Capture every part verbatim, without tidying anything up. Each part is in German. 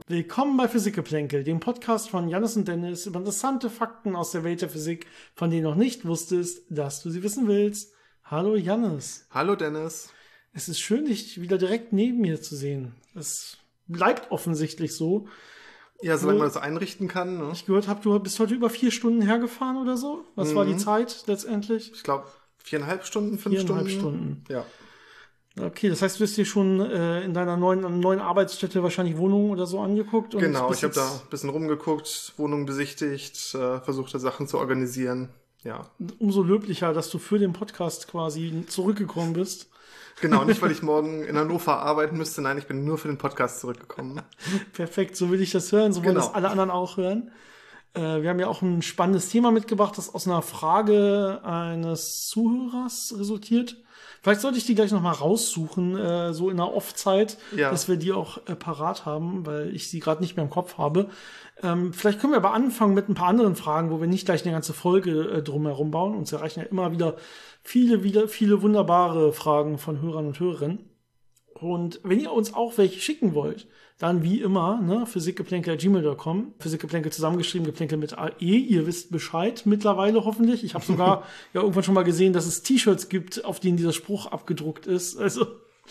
Willkommen bei Physikgeplänkel, dem Podcast von Jannis und Dennis über interessante Fakten aus der Welt der Physik, von denen du noch nicht wusstest, dass du sie wissen willst. Hallo Jannis. Hallo Dennis. Es ist schön, dich wieder direkt neben mir zu sehen. Es bleibt offensichtlich so. Ja, solange man das einrichten kann. Ne? Ich gehört habe, du bist heute über vier Stunden hergefahren oder so. Was mhm. war die Zeit letztendlich? Ich glaube viereinhalb Stunden, fünf viereinhalb Stunden. Stunden. Ja. Okay, das heißt, du hast dir schon äh, in deiner neuen, neuen Arbeitsstätte wahrscheinlich Wohnungen oder so angeguckt? Und genau, ich habe da ein bisschen rumgeguckt, Wohnungen besichtigt, äh, versucht, da Sachen zu organisieren. Ja. Umso löblicher, dass du für den Podcast quasi zurückgekommen bist. Genau, nicht weil ich morgen in Hannover arbeiten müsste, nein, ich bin nur für den Podcast zurückgekommen. Perfekt, so will ich das hören, so wollen genau. das alle anderen auch hören. Äh, wir haben ja auch ein spannendes Thema mitgebracht, das aus einer Frage eines Zuhörers resultiert. Vielleicht sollte ich die gleich nochmal raussuchen, äh, so in der Off-Zeit, ja. dass wir die auch äh, parat haben, weil ich sie gerade nicht mehr im Kopf habe. Ähm, vielleicht können wir aber anfangen mit ein paar anderen Fragen, wo wir nicht gleich eine ganze Folge äh, drumherum bauen. Uns erreichen ja immer wieder viele, wieder viele wunderbare Fragen von Hörern und Hörerinnen. Und wenn ihr uns auch welche schicken wollt, dann wie immer, ne, physikgeplänkel at gmail dot com, Physikgeplänkel zusammengeschrieben, Geplänkel mit A E, ihr wisst Bescheid mittlerweile hoffentlich. Ich habe sogar ja irgendwann schon mal gesehen, dass es T-Shirts gibt, auf denen dieser Spruch abgedruckt ist. Also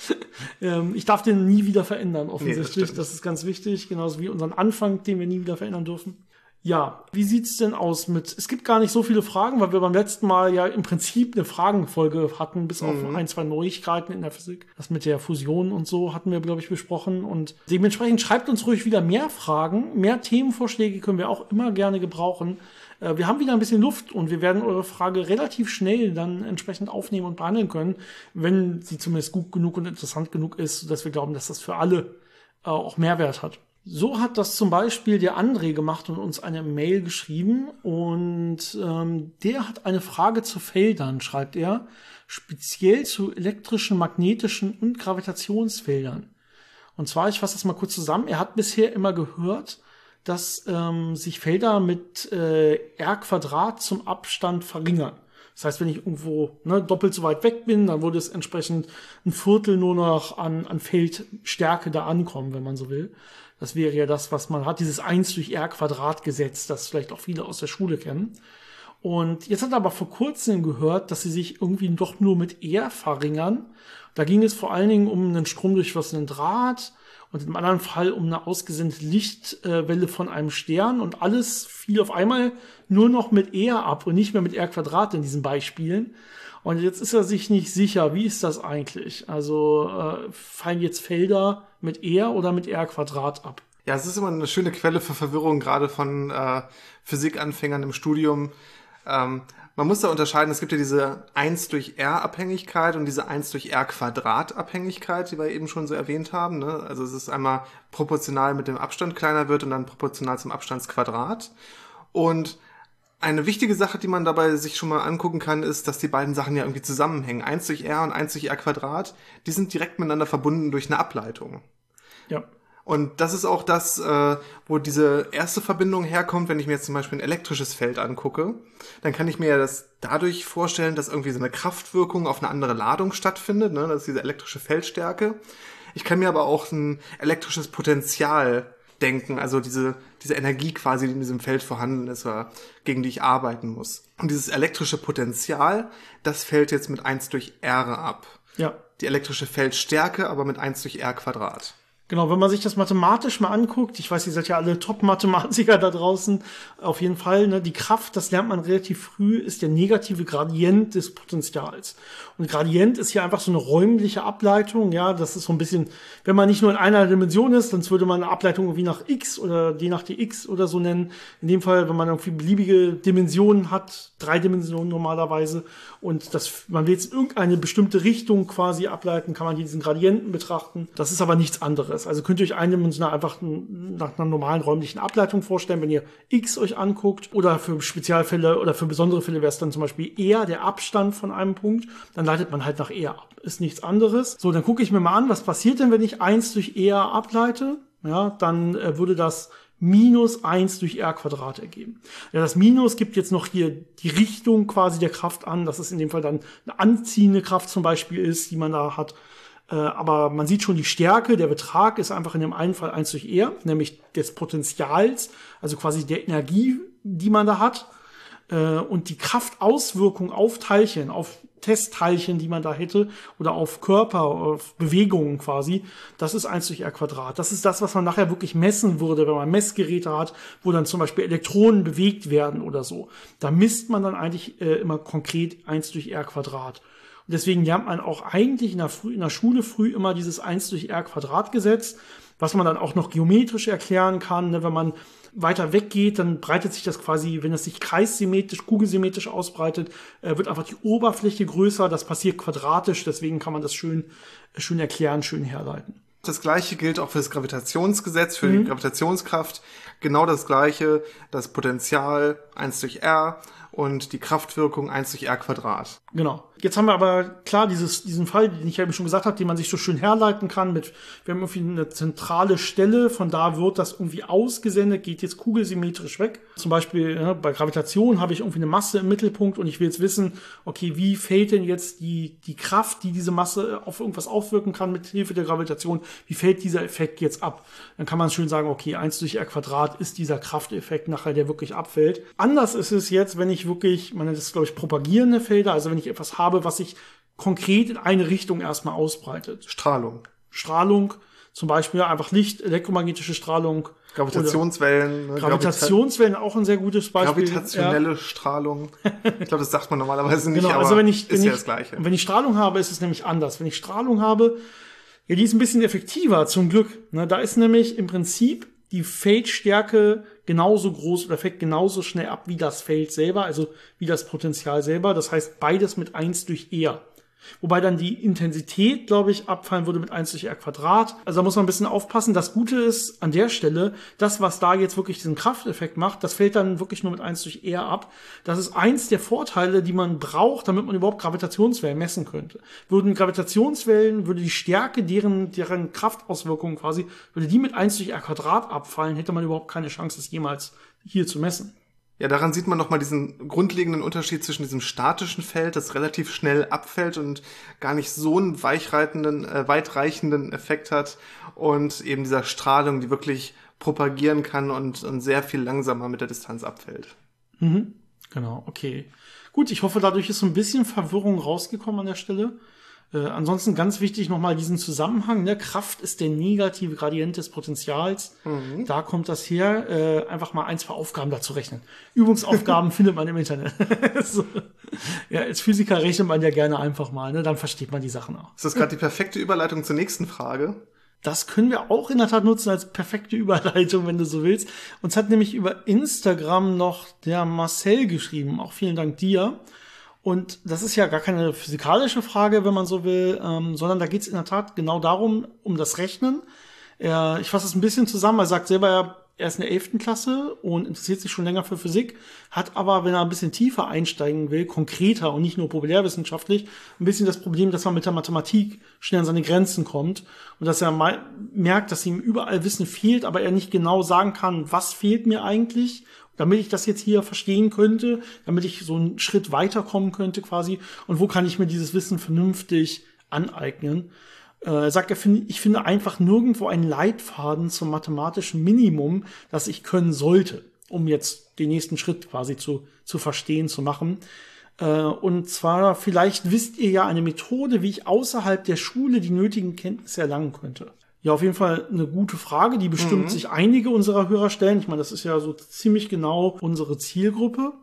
ähm, ich darf den nie wieder verändern, offensichtlich. Nee, das, das ist ganz wichtig, genauso wie unseren Anfang, den wir nie wieder verändern dürfen. Ja, wie sieht's denn aus mit, es gibt gar nicht so viele Fragen, weil wir beim letzten Mal ja im Prinzip eine Fragenfolge hatten, bis auf mhm. ein, zwei Neuigkeiten in der Physik. Das mit der Fusion und so hatten wir, glaube ich, besprochen. Und dementsprechend schreibt uns ruhig wieder mehr Fragen, mehr Themenvorschläge können wir auch immer gerne gebrauchen. Äh, wir haben wieder ein bisschen Luft und wir werden eure Frage relativ schnell dann entsprechend aufnehmen und behandeln können, wenn sie zumindest gut genug und interessant genug ist, sodass wir glauben, dass das für alle äh, auch Mehrwert hat. So hat das zum Beispiel der André gemacht und uns eine Mail geschrieben und ähm, der hat eine Frage zu Feldern, schreibt er, speziell zu elektrischen, magnetischen und Gravitationsfeldern. Und zwar, ich fasse das mal kurz zusammen, er hat bisher immer gehört, dass ähm, sich Felder mit äh, R Quadrat zum Abstand verringern. Das heißt, wenn ich irgendwo ne, doppelt so weit weg bin, dann würde es entsprechend ein Viertel nur noch an, an Feldstärke da ankommen, wenn man so will. Das wäre ja das, was man hat, dieses eins durch R Quadrat Gesetz, das vielleicht auch viele aus der Schule kennen. Und jetzt hat er aber vor kurzem gehört, dass sie sich irgendwie doch nur mit R verringern. Da ging es vor allen Dingen um einen stromdurchflossenen Draht und im anderen Fall um eine ausgesendete Lichtwelle von einem Stern. Und alles fiel auf einmal nur noch mit R ab und nicht mehr mit R Quadrat in diesen Beispielen. Und jetzt ist er sich nicht sicher, wie ist das eigentlich? Also äh, fallen jetzt Felder mit R oder mit R Quadrat ab? Ja, es ist immer eine schöne Quelle für Verwirrung, gerade von äh, Physikanfängern im Studium. Ähm, man muss da unterscheiden, es gibt ja diese eins durch R Abhängigkeit und diese eins durch R Quadrat Abhängigkeit, die wir eben schon so erwähnt haben. Ne? Also es ist einmal proportional mit dem Abstand kleiner wird und dann proportional zum Abstandsquadrat. Und eine wichtige Sache, die man dabei sich schon mal angucken kann, ist, dass die beiden Sachen ja irgendwie zusammenhängen. eins durch R und eins durch R Quadrat, die sind direkt miteinander verbunden durch eine Ableitung. Ja. Und das ist auch das, äh, wo diese erste Verbindung herkommt, wenn ich mir jetzt zum Beispiel ein elektrisches Feld angucke. Dann kann ich mir ja das dadurch vorstellen, dass irgendwie so eine Kraftwirkung auf eine andere Ladung stattfindet, ne? Das ist diese elektrische Feldstärke. Ich kann mir aber auch ein elektrisches Potenzial denken, also diese diese Energie quasi, die in diesem Feld vorhanden ist, oder gegen die ich arbeiten muss. Und dieses elektrische Potenzial, das fällt jetzt mit eins durch R ab. Ja. Die elektrische Feldstärke aber mit eins durch R Quadrat. Genau, wenn man sich das mathematisch mal anguckt, ich weiß, ihr seid ja alle Top-Mathematiker da draußen, auf jeden Fall, ne, die Kraft, das lernt man relativ früh, ist der negative Gradient des Potentials. Und Gradient ist hier einfach so eine räumliche Ableitung, ja, das ist so ein bisschen, wenn man nicht nur in einer Dimension ist, dann würde man eine Ableitung irgendwie nach x oder d nach dx oder so nennen. In dem Fall, wenn man irgendwie beliebige Dimensionen hat, drei Dimensionen normalerweise, und das, man will jetzt irgendeine bestimmte Richtung quasi ableiten, kann man diesen Gradienten betrachten. Das ist aber nichts anderes. Also könnt ihr euch eindimensional einfach nach einer normalen räumlichen Ableitung vorstellen, wenn ihr x euch anguckt, oder für Spezialfälle oder für besondere Fälle wäre es dann zum Beispiel eher der Abstand von einem Punkt, dann leitet man halt nach R ab. Ist nichts anderes. So, dann gucke ich mir mal an, was passiert denn, wenn ich eins durch R ableite? Ja, dann äh, würde das minus eins durch R Quadrat ergeben. Ja, das Minus gibt jetzt noch hier die Richtung quasi der Kraft an, dass es in dem Fall dann eine anziehende Kraft zum Beispiel ist, die man da hat. Äh, aber man sieht schon die Stärke, der Betrag ist einfach in dem einen Fall eins durch R, nämlich des Potentials, also quasi der Energie, die man da hat. Äh, und die Kraftauswirkung auf Teilchen, auf Testteilchen, die man da hätte, oder auf Körper, auf Bewegungen quasi, das ist eins durch R Quadrat. Das ist das, was man nachher wirklich messen würde, wenn man Messgeräte hat, wo dann zum Beispiel Elektronen bewegt werden oder so. Da misst man dann eigentlich äh, immer konkret eins durch R Quadrat. Und deswegen lernt man auch eigentlich in der, früh, in der Schule früh immer dieses eins durch R Quadrat Gesetz, was man dann auch noch geometrisch erklären kann, ne, wenn man weiter weggeht, dann breitet sich das quasi, wenn es sich kreissymmetrisch, kugelsymmetrisch ausbreitet, äh, wird einfach die Oberfläche größer. Das passiert quadratisch, deswegen kann man das schön, schön erklären, schön herleiten. Das Gleiche gilt auch für das Gravitationsgesetz, für Mhm. die Gravitationskraft. Genau das Gleiche, das Potential eins durch R und die Kraftwirkung eins durch R Quadrat. Genau. Jetzt haben wir aber klar dieses, diesen Fall, den ich eben schon gesagt habe, den man sich so schön herleiten kann mit, wir haben irgendwie eine zentrale Stelle, von da wird das irgendwie ausgesendet, geht jetzt kugelsymmetrisch weg. Zum Beispiel ja, bei Gravitation habe ich irgendwie eine Masse im Mittelpunkt und ich will jetzt wissen, okay, wie fällt denn jetzt die, die Kraft, die diese Masse auf irgendwas aufwirken kann mit Hilfe der Gravitation, wie fällt dieser Effekt jetzt ab? Dann kann man schön sagen, okay, eins durch R Quadrat ist dieser Krafteffekt nachher, der wirklich abfällt. Anders ist es jetzt, wenn ich wirklich, man nennt das, glaube ich, propagierende Felder, also wenn ich etwas habe, was sich konkret in eine Richtung erstmal ausbreitet. Strahlung. Strahlung, zum Beispiel einfach Licht, elektromagnetische Strahlung. Gravitationswellen. Ne? Gravitationswellen, auch ein sehr gutes Beispiel. Gravitationelle ja. Strahlung. Ich glaube, das sagt man normalerweise nicht, genau, aber also wenn ich, ist wenn ja ich, das Gleiche. Wenn ich Strahlung habe, ist es nämlich anders. Wenn ich Strahlung habe, ja, die ist ein bisschen effektiver, zum Glück. Ne, da ist nämlich im Prinzip die Feldstärke genauso groß oder fällt genauso schnell ab wie das Feld selber, also wie das Potential selber. Das heißt, beides mit eins durch R. Wobei dann die Intensität, glaube ich, abfallen würde mit eins durch R Quadrat. Also da muss man ein bisschen aufpassen. Das Gute ist an der Stelle, das, was da jetzt wirklich diesen Krafteffekt macht, das fällt dann wirklich nur mit eins durch R ab. Das ist eins der Vorteile, die man braucht, damit man überhaupt Gravitationswellen messen könnte. Würden Gravitationswellen, würde die Stärke deren, deren Kraftauswirkungen quasi, würde die mit eins durch R Quadrat abfallen, hätte man überhaupt keine Chance, das jemals hier zu messen. Ja, daran sieht man nochmal diesen grundlegenden Unterschied zwischen diesem statischen Feld, das relativ schnell abfällt und gar nicht so einen weichreitenden, äh, weitreichenden Effekt hat, und eben dieser Strahlung, die wirklich propagieren kann und, und sehr viel langsamer mit der Distanz abfällt. Mhm. Genau, okay. Gut, ich hoffe, dadurch ist so ein bisschen Verwirrung rausgekommen an der Stelle. Äh, ansonsten ganz wichtig nochmal diesen Zusammenhang, ne? Kraft ist der negative Gradient des Potentials. Mhm. Da kommt das her. Äh, einfach mal ein, zwei Aufgaben dazu rechnen. Übungsaufgaben findet man im Internet. So. Ja, als Physiker rechnet man ja gerne einfach mal, ne? Dann versteht man die Sachen auch. Ist das gerade die perfekte Überleitung zur nächsten Frage? Das können wir auch in der Tat nutzen als perfekte Überleitung, wenn du so willst. Uns hat nämlich über Instagram noch der Marcel geschrieben. Auch vielen Dank dir. Und das ist ja gar keine physikalische Frage, wenn man so will, ähm, sondern da geht es in der Tat genau darum, um das Rechnen. Er, ich fasse es ein bisschen zusammen. Er sagt selber, er ist in der elften Klasse und interessiert sich schon länger für Physik, hat aber, wenn er ein bisschen tiefer einsteigen will, konkreter und nicht nur populärwissenschaftlich, ein bisschen das Problem, dass man mit der Mathematik schnell an seine Grenzen kommt und dass er mal merkt, dass ihm überall Wissen fehlt, aber er nicht genau sagen kann, was fehlt mir eigentlich, damit ich das jetzt hier verstehen könnte, damit ich so einen Schritt weiterkommen könnte quasi, und wo kann ich mir dieses Wissen vernünftig aneignen. Er sagt, er find, ich finde einfach nirgendwo einen Leitfaden zum mathematischen Minimum, das ich können sollte, um jetzt den nächsten Schritt quasi zu, zu verstehen, zu machen. Und zwar, vielleicht wisst ihr ja eine Methode, wie ich außerhalb der Schule die nötigen Kenntnisse erlangen könnte. Ja, auf jeden Fall eine gute Frage, die bestimmt mhm. sich einige unserer Hörer stellen. Ich meine, das ist ja so ziemlich genau unsere Zielgruppe.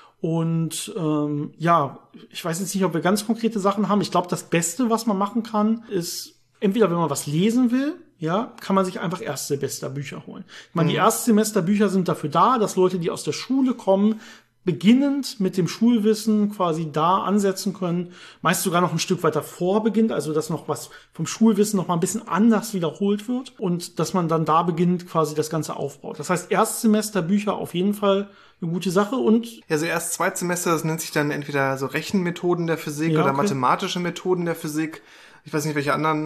Und ähm, ja, ich weiß jetzt nicht, ob wir ganz konkrete Sachen haben. Ich glaube, das Beste, was man machen kann, ist entweder, wenn man was lesen will, ja, kann man sich einfach Erstsemesterbücher holen. Ich meine, mhm. die Erstsemesterbücher sind dafür da, dass Leute, die aus der Schule kommen, beginnend mit dem Schulwissen quasi da ansetzen können, meist sogar noch ein Stück weiter vorbeginnt, also dass noch was vom Schulwissen noch mal ein bisschen anders wiederholt wird und dass man dann da beginnt quasi das Ganze aufbaut. Das heißt, Erstsemesterbücher auf jeden Fall eine gute Sache. Und ja, so erst Zweitsemester, das nennt sich dann entweder so Rechenmethoden der Physik ja, oder okay. mathematische Methoden der Physik. Ich weiß nicht, welche anderen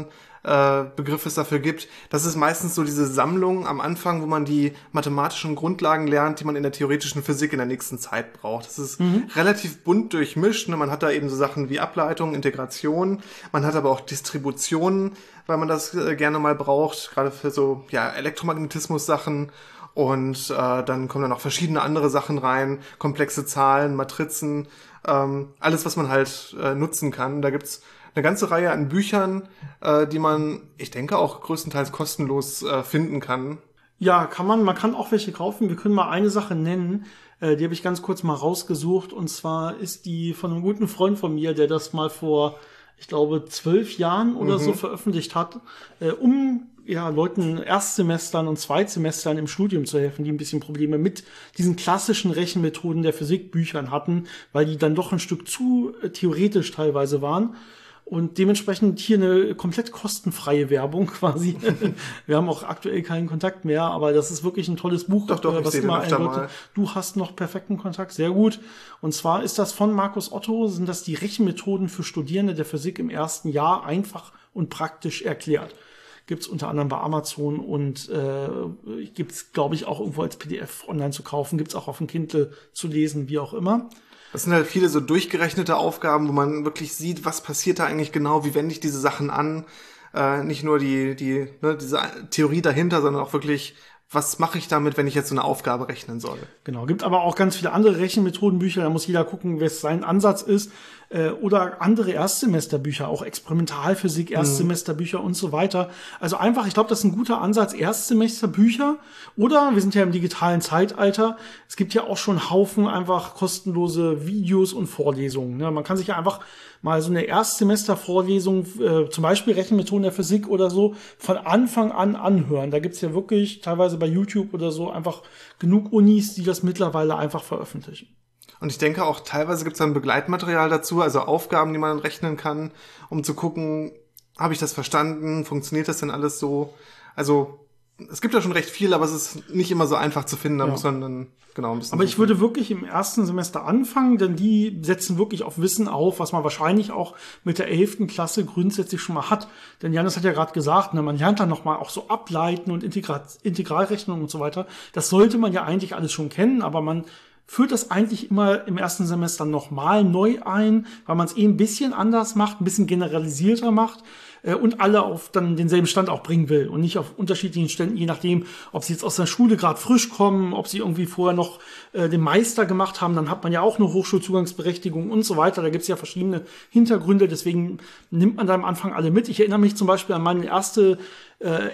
äh, Begriff es dafür gibt. Das ist meistens so diese Sammlung am Anfang, wo man die mathematischen Grundlagen lernt, die man in der theoretischen Physik in der nächsten Zeit braucht. Das ist mhm. relativ bunt durchmischt. Ne? Man hat da eben so Sachen wie Ableitung, Integration. Man hat aber auch Distributionen, weil man das äh, gerne mal braucht, gerade für so ja Elektromagnetismus-Sachen. Und äh, dann kommen da noch verschiedene andere Sachen rein, komplexe Zahlen, Matrizen, ähm, alles, was man halt äh, nutzen kann. Da gibt's eine ganze Reihe an Büchern, äh, die man, ich denke, auch größtenteils kostenlos äh, finden kann. Ja, kann man. Man kann auch welche kaufen. Wir können mal eine Sache nennen, äh, die habe ich ganz kurz mal rausgesucht. Und zwar ist die von einem guten Freund von mir, der das mal vor, ich glaube, zwölf Jahren oder mhm. so veröffentlicht hat, äh, um ja Leuten Erstsemestern und Zweitsemestern im Studium zu helfen, die ein bisschen Probleme mit diesen klassischen Rechenmethoden der Physikbüchern hatten, weil die dann doch ein Stück zu äh, theoretisch teilweise waren. Und dementsprechend hier eine komplett kostenfreie Werbung quasi. Wir haben auch aktuell keinen Kontakt mehr, aber das ist wirklich ein tolles Buch. Doch, doch, ich was sehe immer den öfter mal. Du hast noch perfekten Kontakt, sehr gut. Und zwar ist das von Markus Otto, sind das die Rechenmethoden für Studierende der Physik im ersten Jahr einfach und praktisch erklärt. Gibt's unter anderem bei Amazon und äh, gibt's, glaube ich, auch irgendwo als P D F online zu kaufen. Gibt's auch auf dem Kindle zu lesen, wie auch immer. Das sind halt viele so durchgerechnete Aufgaben, wo man wirklich sieht, was passiert da eigentlich genau, wie wende ich diese Sachen an. Äh, nicht nur die, die, ne, diese Theorie dahinter, sondern auch wirklich, was mache ich damit, wenn ich jetzt so eine Aufgabe rechnen soll. Genau, gibt aber auch ganz viele andere Rechenmethodenbücher, da muss jeder gucken, was sein Ansatz ist. Äh, oder andere Erstsemesterbücher, auch Experimentalphysik, Erstsemesterbücher mhm. und so weiter. Also einfach, ich glaube, das ist ein guter Ansatz, Erstsemesterbücher. Oder, wir sind ja im digitalen Zeitalter, es gibt ja auch schon Haufen einfach kostenlose Videos und Vorlesungen. Ne? Man kann sich ja einfach mal so eine Erstsemestervorlesung, äh, zum Beispiel Rechenmethoden der Physik oder so, von Anfang an anhören. Da gibt's ja wirklich teilweise bei YouTube oder so einfach genug Unis, die das mittlerweile einfach veröffentlichen. Und ich denke auch, teilweise gibt's dann Begleitmaterial dazu, also Aufgaben, die man rechnen kann, um zu gucken, habe ich das verstanden, funktioniert das denn alles so? Also es gibt ja schon recht viel, aber es ist nicht immer so einfach zu finden, da ja. muss man dann genau ein bisschen. Aber ich würde wirklich im ersten Semester anfangen, denn die setzen wirklich auf Wissen auf, was man wahrscheinlich auch mit der elften Klasse grundsätzlich schon mal hat. Denn Janis hat ja gerade gesagt, ne, man lernt dann nochmal auch so Ableiten und Integra- Integralrechnung und so weiter. Das sollte man ja eigentlich alles schon kennen, aber man führt das eigentlich immer im ersten Semester nochmal neu ein, weil man es eh ein bisschen anders macht, ein bisschen generalisierter macht äh, und alle auf dann denselben Stand auch bringen will und nicht auf unterschiedlichen Ständen, je nachdem, ob sie jetzt aus der Schule gerade frisch kommen, ob sie irgendwie vorher noch äh, den Meister gemacht haben, dann hat man ja auch eine Hochschulzugangsberechtigung und so weiter. Da gibt's ja verschiedene Hintergründe, deswegen nimmt man da am Anfang alle mit. Ich erinnere mich zum Beispiel an meine erste Äh,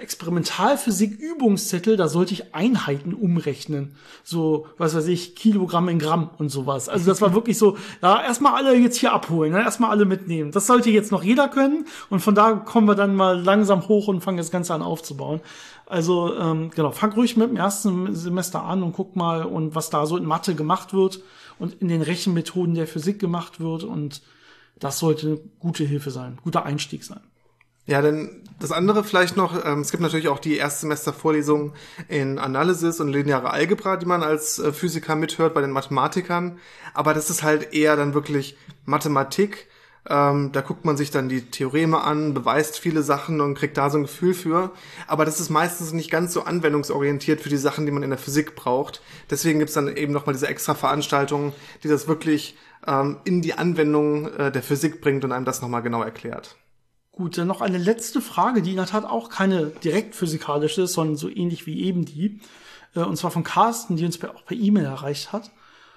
Experimentalphysik-Übungszettel, da sollte ich Einheiten umrechnen. So, was weiß ich, Kilogramm in Gramm und sowas. Also das war wirklich so, ja, erstmal alle jetzt hier abholen, ne? Erstmal alle mitnehmen. Das sollte jetzt noch jeder können und von da kommen wir dann mal langsam hoch und fangen das Ganze an aufzubauen. Also, ähm, genau, fang ruhig mit dem ersten Semester an und guck mal, und was da so in Mathe gemacht wird und in den Rechenmethoden der Physik gemacht wird, und das sollte eine gute Hilfe sein, guter Einstieg sein. Ja, denn das andere vielleicht noch, ähm, es gibt natürlich auch die Erstsemester-Vorlesungen in Analysis und lineare Algebra, die man als äh, Physiker mithört bei den Mathematikern, aber das ist halt eher dann wirklich Mathematik. Ähm, da guckt man sich dann die Theoreme an, beweist viele Sachen und kriegt da so ein Gefühl für, aber das ist meistens nicht ganz so anwendungsorientiert für die Sachen, die man in der Physik braucht. Deswegen gibt's dann eben nochmal diese extra Veranstaltungen, die das wirklich ähm, in die Anwendung äh, der Physik bringt und einem das nochmal genau erklärt. Gut, dann noch eine letzte Frage, die in der Tat auch keine direkt physikalische ist, sondern so ähnlich wie eben die. Und zwar von Carsten, die uns auch per E-Mail erreicht hat.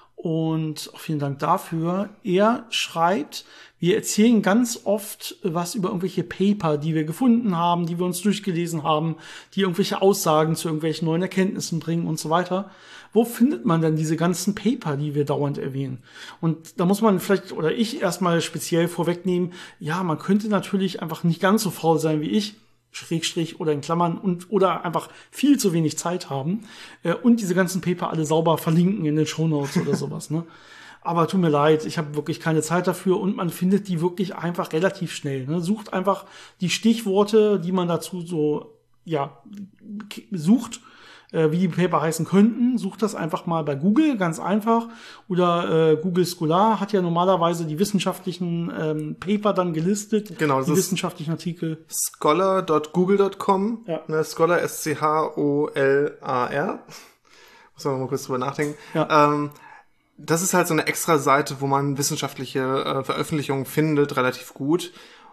Und auch vielen Dank dafür. Er schreibt, wir erzählen ganz oft was über irgendwelche Paper, die wir gefunden haben, die wir uns durchgelesen haben, die irgendwelche Aussagen zu irgendwelchen neuen Erkenntnissen bringen und so weiter. Wo findet man denn diese ganzen Paper, die wir dauernd erwähnen? Und da muss man vielleicht, oder ich erstmal speziell vorwegnehmen, ja, man könnte natürlich einfach nicht ganz so faul sein wie ich, Schrägstrich oder in Klammern, und oder einfach viel zu wenig Zeit haben äh, und diese ganzen Paper alle sauber verlinken in den Shownotes oder sowas, ne? Aber tut mir leid, ich habe wirklich keine Zeit dafür, und man findet die wirklich einfach relativ schnell, ne? Sucht einfach die Stichworte, die man dazu so, ja, sucht, äh, wie die Paper heißen könnten, sucht das einfach mal bei Google, ganz einfach. Oder äh, Google Scholar hat ja normalerweise die wissenschaftlichen ähm, Paper dann gelistet, genau, das die ist wissenschaftlichen Artikel. scholar Punkt google Punkt com, Ja. ne, Scholar, S C H O L A R. Muss man mal kurz drüber nachdenken. Ja. Ähm, das ist halt so eine extra Seite, wo man wissenschaftliche äh, Veröffentlichungen findet, relativ gut.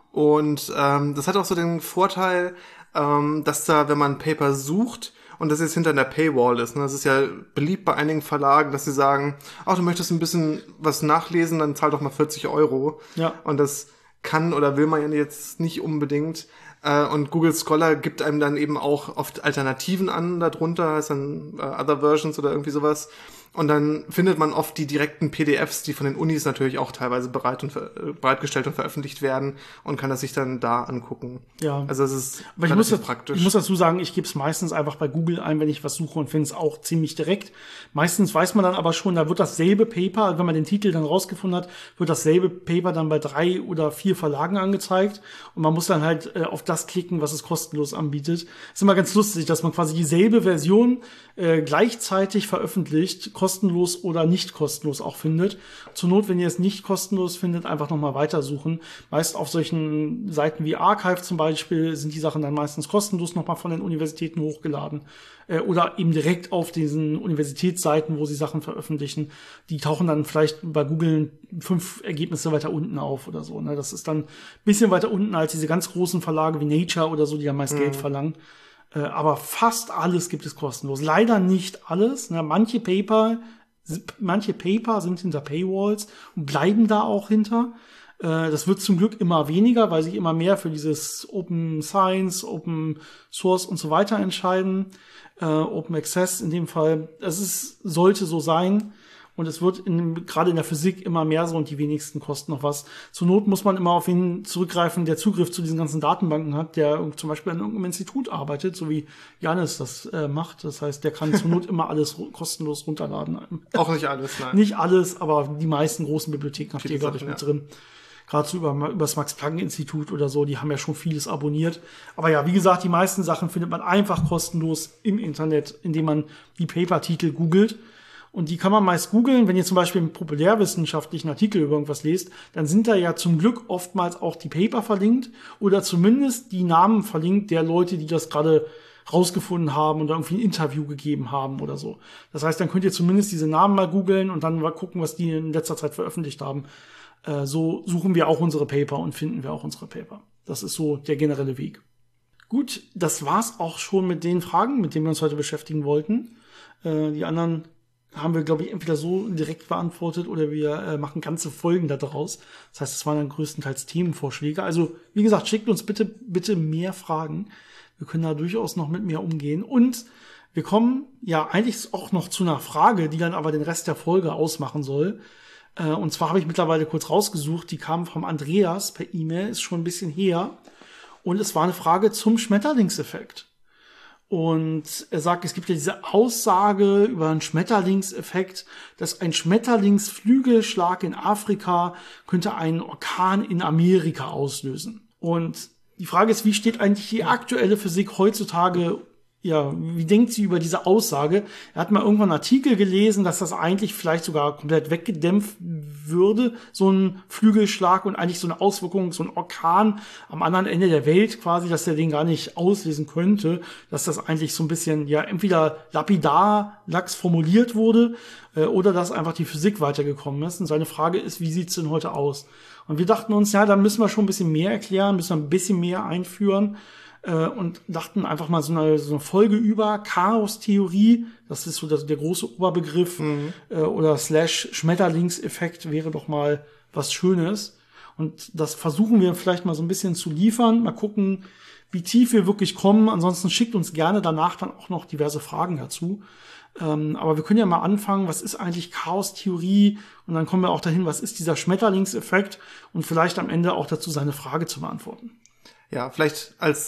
Und ähm, das hat auch so den Vorteil, ähm, dass da, wenn man ein Paper sucht und das jetzt hinter einer Paywall ist, ne, das ist ja beliebt bei einigen Verlagen, dass sie sagen, ach, du möchtest ein bisschen was nachlesen, dann zahl doch mal vierzig Euro. Ja. Und das kann oder will man ja jetzt nicht unbedingt. Äh, und Google Scholar gibt einem dann eben auch oft Alternativen an darunter, heißt dann äh, Other Versions oder irgendwie sowas. Und dann findet man oft die direkten P D Fs, die von den Unis natürlich auch teilweise bereit und ver- bereitgestellt und veröffentlicht werden und kann das sich dann da angucken. Ja. Also es ist Aber ich muss, relativ das, praktisch. ich muss dazu sagen, ich gebe es meistens einfach bei Google ein, wenn ich was suche und finde es auch ziemlich direkt. Meistens weiß man dann aber schon, da wird dasselbe Paper, wenn man den Titel dann rausgefunden hat, wird dasselbe Paper dann bei drei oder vier Verlagen angezeigt und man muss dann halt äh, auf das klicken, was es kostenlos anbietet. Ist immer ganz lustig, dass man quasi dieselbe Version äh, gleichzeitig veröffentlicht, kostenlos oder nicht kostenlos auch findet. Zur Not, wenn ihr es nicht kostenlos findet, einfach nochmal weitersuchen. Meist auf solchen Seiten wie Archive zum Beispiel sind die Sachen dann meistens kostenlos nochmal von den Universitäten hochgeladen. Äh, oder eben direkt auf diesen Universitätsseiten, wo sie Sachen veröffentlichen. Die tauchen dann vielleicht bei Google fünf Ergebnisse weiter unten auf oder so. Ne? Das ist dann ein bisschen weiter unten als diese ganz großen Verlage wie Nature oder so, die ja meist mhm. Geld verlangen. Äh, aber fast alles gibt es kostenlos. Leider nicht alles. Ne? Manche Paper Manche Paper sind hinter Paywalls und bleiben da auch hinter. Äh, das wird zum Glück immer weniger, weil sich immer mehr für dieses Open Science, Open Source und so weiter entscheiden. Äh, Open Access in dem Fall. Das ist, sollte so sein. Und es wird in, gerade in der Physik immer mehr so und die wenigsten kosten noch was. Zur Not muss man immer auf ihn zurückgreifen, der Zugriff zu diesen ganzen Datenbanken hat, der zum Beispiel an irgendeinem Institut arbeitet, so wie Janis das äh, macht. Das heißt, der kann zur Not immer alles ru- kostenlos runterladen. Auch nicht alles, nein. Nicht alles, aber die meisten großen Bibliotheken habt ihr, glaube ich, Sachen, mit ja. drin. Gerade so über, über das Max-Planck-Institut oder so, die haben ja schon vieles abonniert. Aber ja, wie gesagt, die meisten Sachen findet man einfach kostenlos im Internet, indem man die Paper-Titel googelt. Und die kann man meist googeln, wenn ihr zum Beispiel einen populärwissenschaftlichen Artikel über irgendwas lest, dann sind da ja zum Glück oftmals auch die Paper verlinkt oder zumindest die Namen verlinkt der Leute, die das gerade rausgefunden haben und irgendwie ein Interview gegeben haben oder so. Das heißt, dann könnt ihr zumindest diese Namen mal googeln und dann mal gucken, was die in letzter Zeit veröffentlicht haben. Äh, so suchen wir auch unsere Paper und finden wir auch unsere Paper. Das ist so der generelle Weg. Gut, das war's auch schon mit den Fragen, mit denen wir uns heute beschäftigen wollten. Äh, die anderen haben wir, glaube ich, entweder so direkt beantwortet oder wir äh, machen ganze Folgen da draus. Das heißt, es waren dann größtenteils Themenvorschläge. Also, wie gesagt, schickt uns bitte, bitte mehr Fragen. Wir können da durchaus noch mit mehr umgehen. Und wir kommen ja eigentlich auch noch zu einer Frage, die dann aber den Rest der Folge ausmachen soll. Äh, und zwar habe ich mittlerweile kurz rausgesucht, die kam vom Andreas per E-Mail, ist schon ein bisschen her. Und es war eine Frage zum Schmetterlingseffekt. Und er sagt, es gibt ja diese Aussage über einen Schmetterlingseffekt, dass ein Schmetterlingsflügelschlag in Afrika könnte einen Orkan in Amerika auslösen. Und die Frage ist, wie steht eigentlich die aktuelle Physik heutzutage, ja, wie denkt sie über diese Aussage? Er hat mal irgendwann einen Artikel gelesen, dass das eigentlich vielleicht sogar komplett weggedämpft würde, so ein Flügelschlag und eigentlich so eine Auswirkung, so ein Orkan am anderen Ende der Welt quasi, dass der den gar nicht auslesen könnte, dass das eigentlich so ein bisschen, ja, entweder lapidar, lax formuliert wurde, äh, oder dass einfach die Physik weitergekommen ist. Und seine Frage ist, wie sieht's denn heute aus? Und wir dachten uns, ja, da müssen wir schon ein bisschen mehr erklären, müssen wir ein bisschen mehr einführen. Und dachten einfach mal so eine, so eine Folge über Chaos-Theorie, das ist so der, der große Oberbegriff, mhm. äh, oder slash Schmetterlingseffekt wäre doch mal was Schönes. Und das versuchen wir vielleicht mal so ein bisschen zu liefern, mal gucken, wie tief wir wirklich kommen. Ansonsten schickt uns gerne danach dann auch noch diverse Fragen dazu. Ähm, aber wir können ja mal anfangen, was ist eigentlich Chaos-Theorie? Und dann kommen wir auch dahin, was ist dieser Schmetterlingseffekt? Und vielleicht am Ende auch dazu seine Frage zu beantworten. Ja, vielleicht als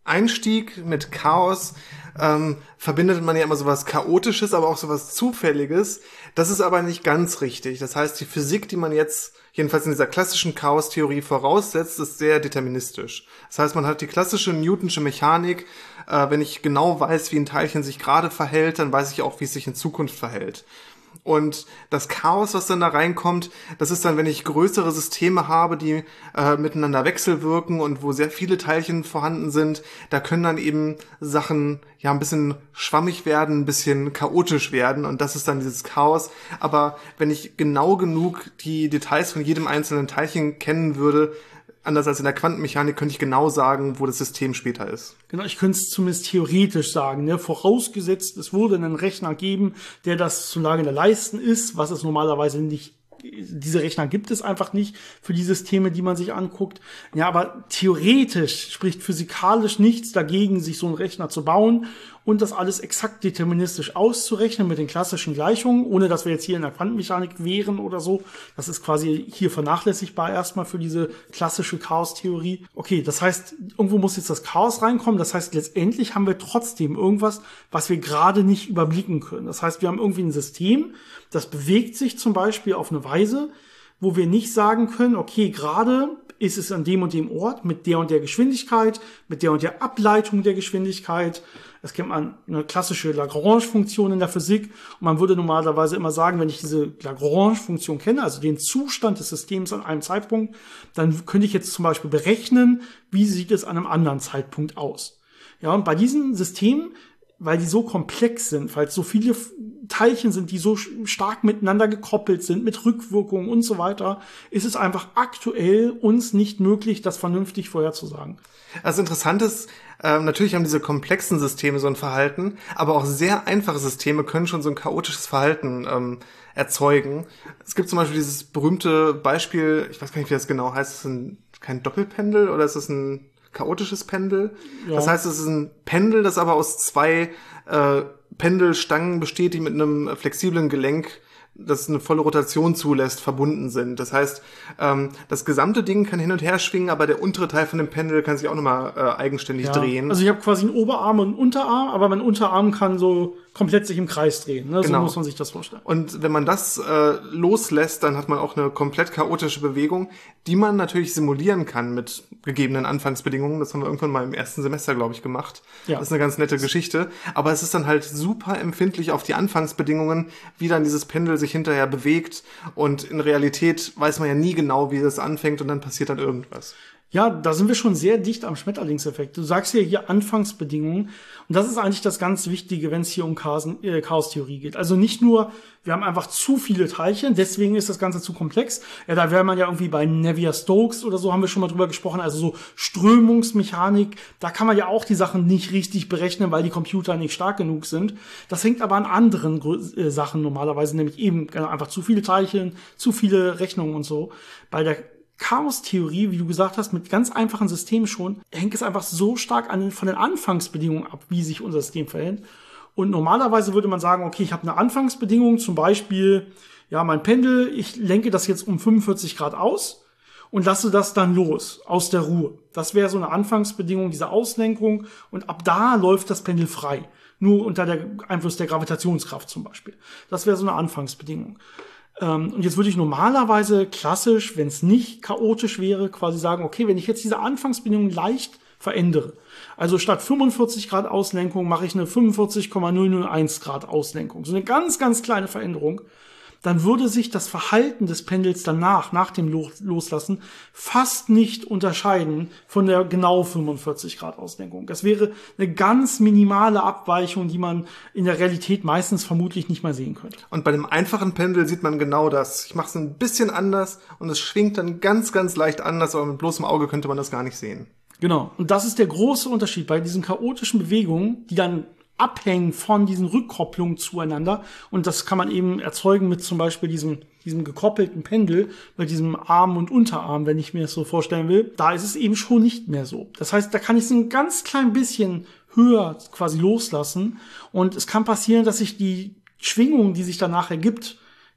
Einstieg mit Chaos ähm, verbindet man ja immer sowas Chaotisches, aber auch sowas Zufälliges. Das ist aber nicht ganz richtig. Das heißt, die Physik, die man jetzt jedenfalls in dieser klassischen Chaostheorie voraussetzt, ist sehr deterministisch. Das heißt, man hat die klassische Newtonsche Mechanik. Äh, wenn ich genau weiß, wie ein Teilchen sich gerade verhält, dann weiß ich auch, wie es sich in Zukunft verhält. Und das Chaos, was dann da reinkommt, das ist dann, wenn ich größere Systeme habe, die äh, miteinander wechselwirken und wo sehr viele Teilchen vorhanden sind, da können dann eben Sachen ja ein bisschen schwammig werden, ein bisschen chaotisch werden und das ist dann dieses Chaos. Aber wenn ich genau genug die Details von jedem einzelnen Teilchen kennen würde, anders als in der Quantenmechanik, könnte ich genau sagen, wo das System später ist. Genau, ich könnte es zumindest theoretisch sagen, ne? Vorausgesetzt, es würde einen Rechner geben, der das zur Lage der leisten ist, was es normalerweise nicht, diese Rechner gibt es einfach nicht für die Systeme, die man sich anguckt. Ja, aber theoretisch spricht physikalisch nichts dagegen, sich so einen Rechner zu bauen und das alles exakt deterministisch auszurechnen mit den klassischen Gleichungen, ohne dass wir jetzt hier in der Quantenmechanik wären oder so. Das ist quasi hier vernachlässigbar erstmal für diese klassische Chaostheorie. Okay, das heißt, irgendwo muss jetzt das Chaos reinkommen. Das heißt, letztendlich haben wir trotzdem irgendwas, was wir gerade nicht überblicken können. Das heißt, wir haben irgendwie ein System, das bewegt sich zum Beispiel auf eine Weise, wo wir nicht sagen können, okay, gerade ist es an dem und dem Ort mit der und der Geschwindigkeit, mit der und der Ableitung der Geschwindigkeit. Das kennt man, eine klassische Lagrange-Funktion in der Physik. Und man würde normalerweise immer sagen, wenn ich diese Lagrange-Funktion kenne, also den Zustand des Systems an einem Zeitpunkt, dann könnte ich jetzt zum Beispiel berechnen, wie sieht es an einem anderen Zeitpunkt aus. Ja, und bei diesen Systemen, weil die so komplex sind, weil es so viele Teilchen sind, die so stark miteinander gekoppelt sind, mit Rückwirkungen und so weiter, ist es einfach aktuell uns nicht möglich, das vernünftig vorherzusagen. Also interessant ist, ähm, natürlich haben diese komplexen Systeme so ein Verhalten, aber auch sehr einfache Systeme können schon so ein chaotisches Verhalten ähm, erzeugen. Es gibt zum Beispiel dieses berühmte Beispiel, ich weiß gar nicht, wie das genau heißt, ist es ein, kein Doppelpendel oder ist es ein chaotisches Pendel? Ja. Das heißt, es ist ein Pendel, das aber aus zwei äh, Pendelstangen besteht, die mit einem flexiblen Gelenk, das eine volle Rotation zulässt, verbunden sind. Das heißt, ähm, das gesamte Ding kann hin und her schwingen, aber der untere Teil von dem Pendel kann sich auch nochmal äh, eigenständig ja. drehen. Also ich habe quasi einen Oberarm und einen Unterarm, aber mein Unterarm kann so komplett sich im Kreis drehen. Ne? Genau. So muss man sich das vorstellen. Und wenn man das äh, loslässt, dann hat man auch eine komplett chaotische Bewegung, die man natürlich simulieren kann mit gegebenen Anfangsbedingungen. Das haben wir irgendwann mal im ersten Semester, glaube ich, gemacht. Ja. Das ist eine ganz nette Geschichte. Aber es ist dann halt super empfindlich auf die Anfangsbedingungen, wie dann dieses Pendel sich hinterher bewegt. Und in Realität weiß man ja nie genau, wie das anfängt und dann passiert dann irgendwas. Ja, da sind wir schon sehr dicht am Schmetterlingseffekt. Du sagst ja hier Anfangsbedingungen. Und das ist eigentlich das ganz Wichtige, wenn es hier um Chaos, äh, Chaostheorie geht. Also nicht nur, wir haben einfach zu viele Teilchen, deswegen ist das Ganze zu komplex. Ja, da wäre man ja irgendwie bei Navier-Stokes oder so, haben wir schon mal drüber gesprochen. Also so Strömungsmechanik, da kann man ja auch die Sachen nicht richtig berechnen, weil die Computer nicht stark genug sind. Das hängt aber an anderen äh, Sachen normalerweise, nämlich eben einfach zu viele Teilchen, zu viele Rechnungen und so. Bei der Chaostheorie, wie du gesagt hast, mit ganz einfachen Systemen schon, hängt es einfach so stark an den, von den Anfangsbedingungen ab, wie sich unser System verhält. Und normalerweise würde man sagen, okay, ich habe eine Anfangsbedingung, zum Beispiel, ja, mein Pendel, ich lenke das jetzt um fünfundvierzig Grad aus und lasse das dann los, aus der Ruhe. Das wäre so eine Anfangsbedingung, diese Auslenkung. Und ab da läuft das Pendel frei. Nur unter der Einfluss der Gravitationskraft zum Beispiel. Das wäre so eine Anfangsbedingung. Und jetzt würde ich normalerweise klassisch, wenn es nicht chaotisch wäre, quasi sagen, okay, wenn ich jetzt diese Anfangsbedingungen leicht verändere, also statt fünfundvierzig Grad Auslenkung mache ich eine fünfundvierzig Komma null null eins Grad Auslenkung, so eine ganz, ganz kleine Veränderung, dann würde sich das Verhalten des Pendels danach, nach dem Loslassen, fast nicht unterscheiden von der genau fünfundvierzig Grad Auslenkung. Das wäre eine ganz minimale Abweichung, die man in der Realität meistens vermutlich nicht mal sehen könnte. Und bei dem einfachen Pendel sieht man genau das. Ich mache es ein bisschen anders und es schwingt dann ganz, ganz leicht anders, aber mit bloßem Auge könnte man das gar nicht sehen. Genau. Und das ist der große Unterschied bei diesen chaotischen Bewegungen, die dann abhängen von diesen Rückkopplungen zueinander. Und das kann man eben erzeugen mit zum Beispiel diesem, diesem gekoppelten Pendel, mit diesem Arm und Unterarm, wenn ich mir das so vorstellen will. Da ist es eben schon nicht mehr so. Das heißt, da kann ich es ein ganz klein bisschen höher quasi loslassen. Und es kann passieren, dass sich die Schwingung, die sich danach ergibt,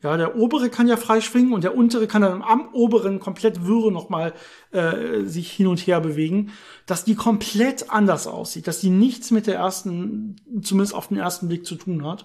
Ja, der obere kann ja frei schwingen und der untere kann dann am oberen komplett wirre nochmal äh, sich hin und her bewegen, dass die komplett anders aussieht, dass die nichts mit der ersten, zumindest auf den ersten Blick zu tun hat.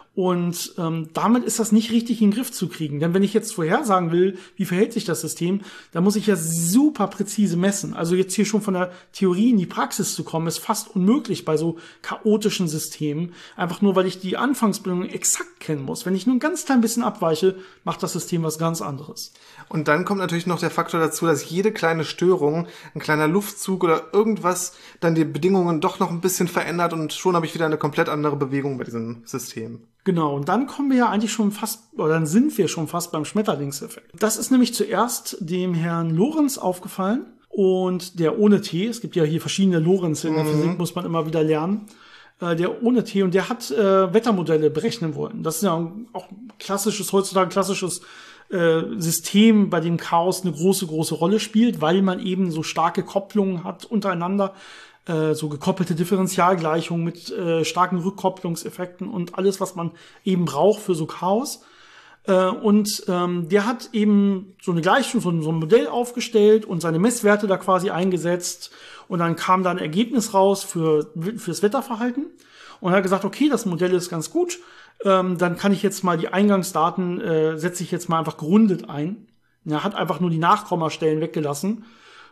Und ähm, damit ist das nicht richtig in den Griff zu kriegen. Denn wenn ich jetzt vorhersagen will, wie verhält sich das System, dann muss ich ja super präzise messen. Also jetzt hier schon von der Theorie in die Praxis zu kommen, ist fast unmöglich bei so chaotischen Systemen. Einfach nur, weil ich die Anfangsbedingungen exakt kennen muss. Wenn ich nur ein ganz klein bisschen abweiche, macht das System was ganz anderes. Und dann kommt natürlich noch der Faktor dazu, dass jede kleine Störung, ein kleiner Luftzug oder irgendwas dann die Bedingungen doch noch ein bisschen verändert und schon habe ich wieder eine komplett andere Bewegung bei diesem System. Genau, und dann kommen wir ja eigentlich schon fast, oder dann sind wir schon fast beim Schmetterlingseffekt. Das ist nämlich zuerst dem Herrn Lorenz aufgefallen und der ohne T, es gibt ja hier verschiedene Lorenz in der mhm. Physik, muss man immer wieder lernen, äh, der ohne T, und der hat äh, Wettermodelle berechnen wollen. Das ist ja auch klassisches, heutzutage klassisches äh, System, bei dem Chaos eine große, große Rolle spielt, weil man eben so starke Kopplungen hat untereinander, so gekoppelte Differentialgleichungen mit äh, starken Rückkopplungseffekten und alles, was man eben braucht für so Chaos. Äh, und ähm, der hat eben so eine Gleichung, so, so ein Modell aufgestellt und seine Messwerte da quasi eingesetzt. Und dann kam da ein Ergebnis raus für fürs Wetterverhalten. Und er hat gesagt, okay, das Modell ist ganz gut. Ähm, dann kann ich jetzt mal die Eingangsdaten, äh, setze ich jetzt mal einfach gerundet ein. Er hat einfach nur die Nachkommastellen weggelassen.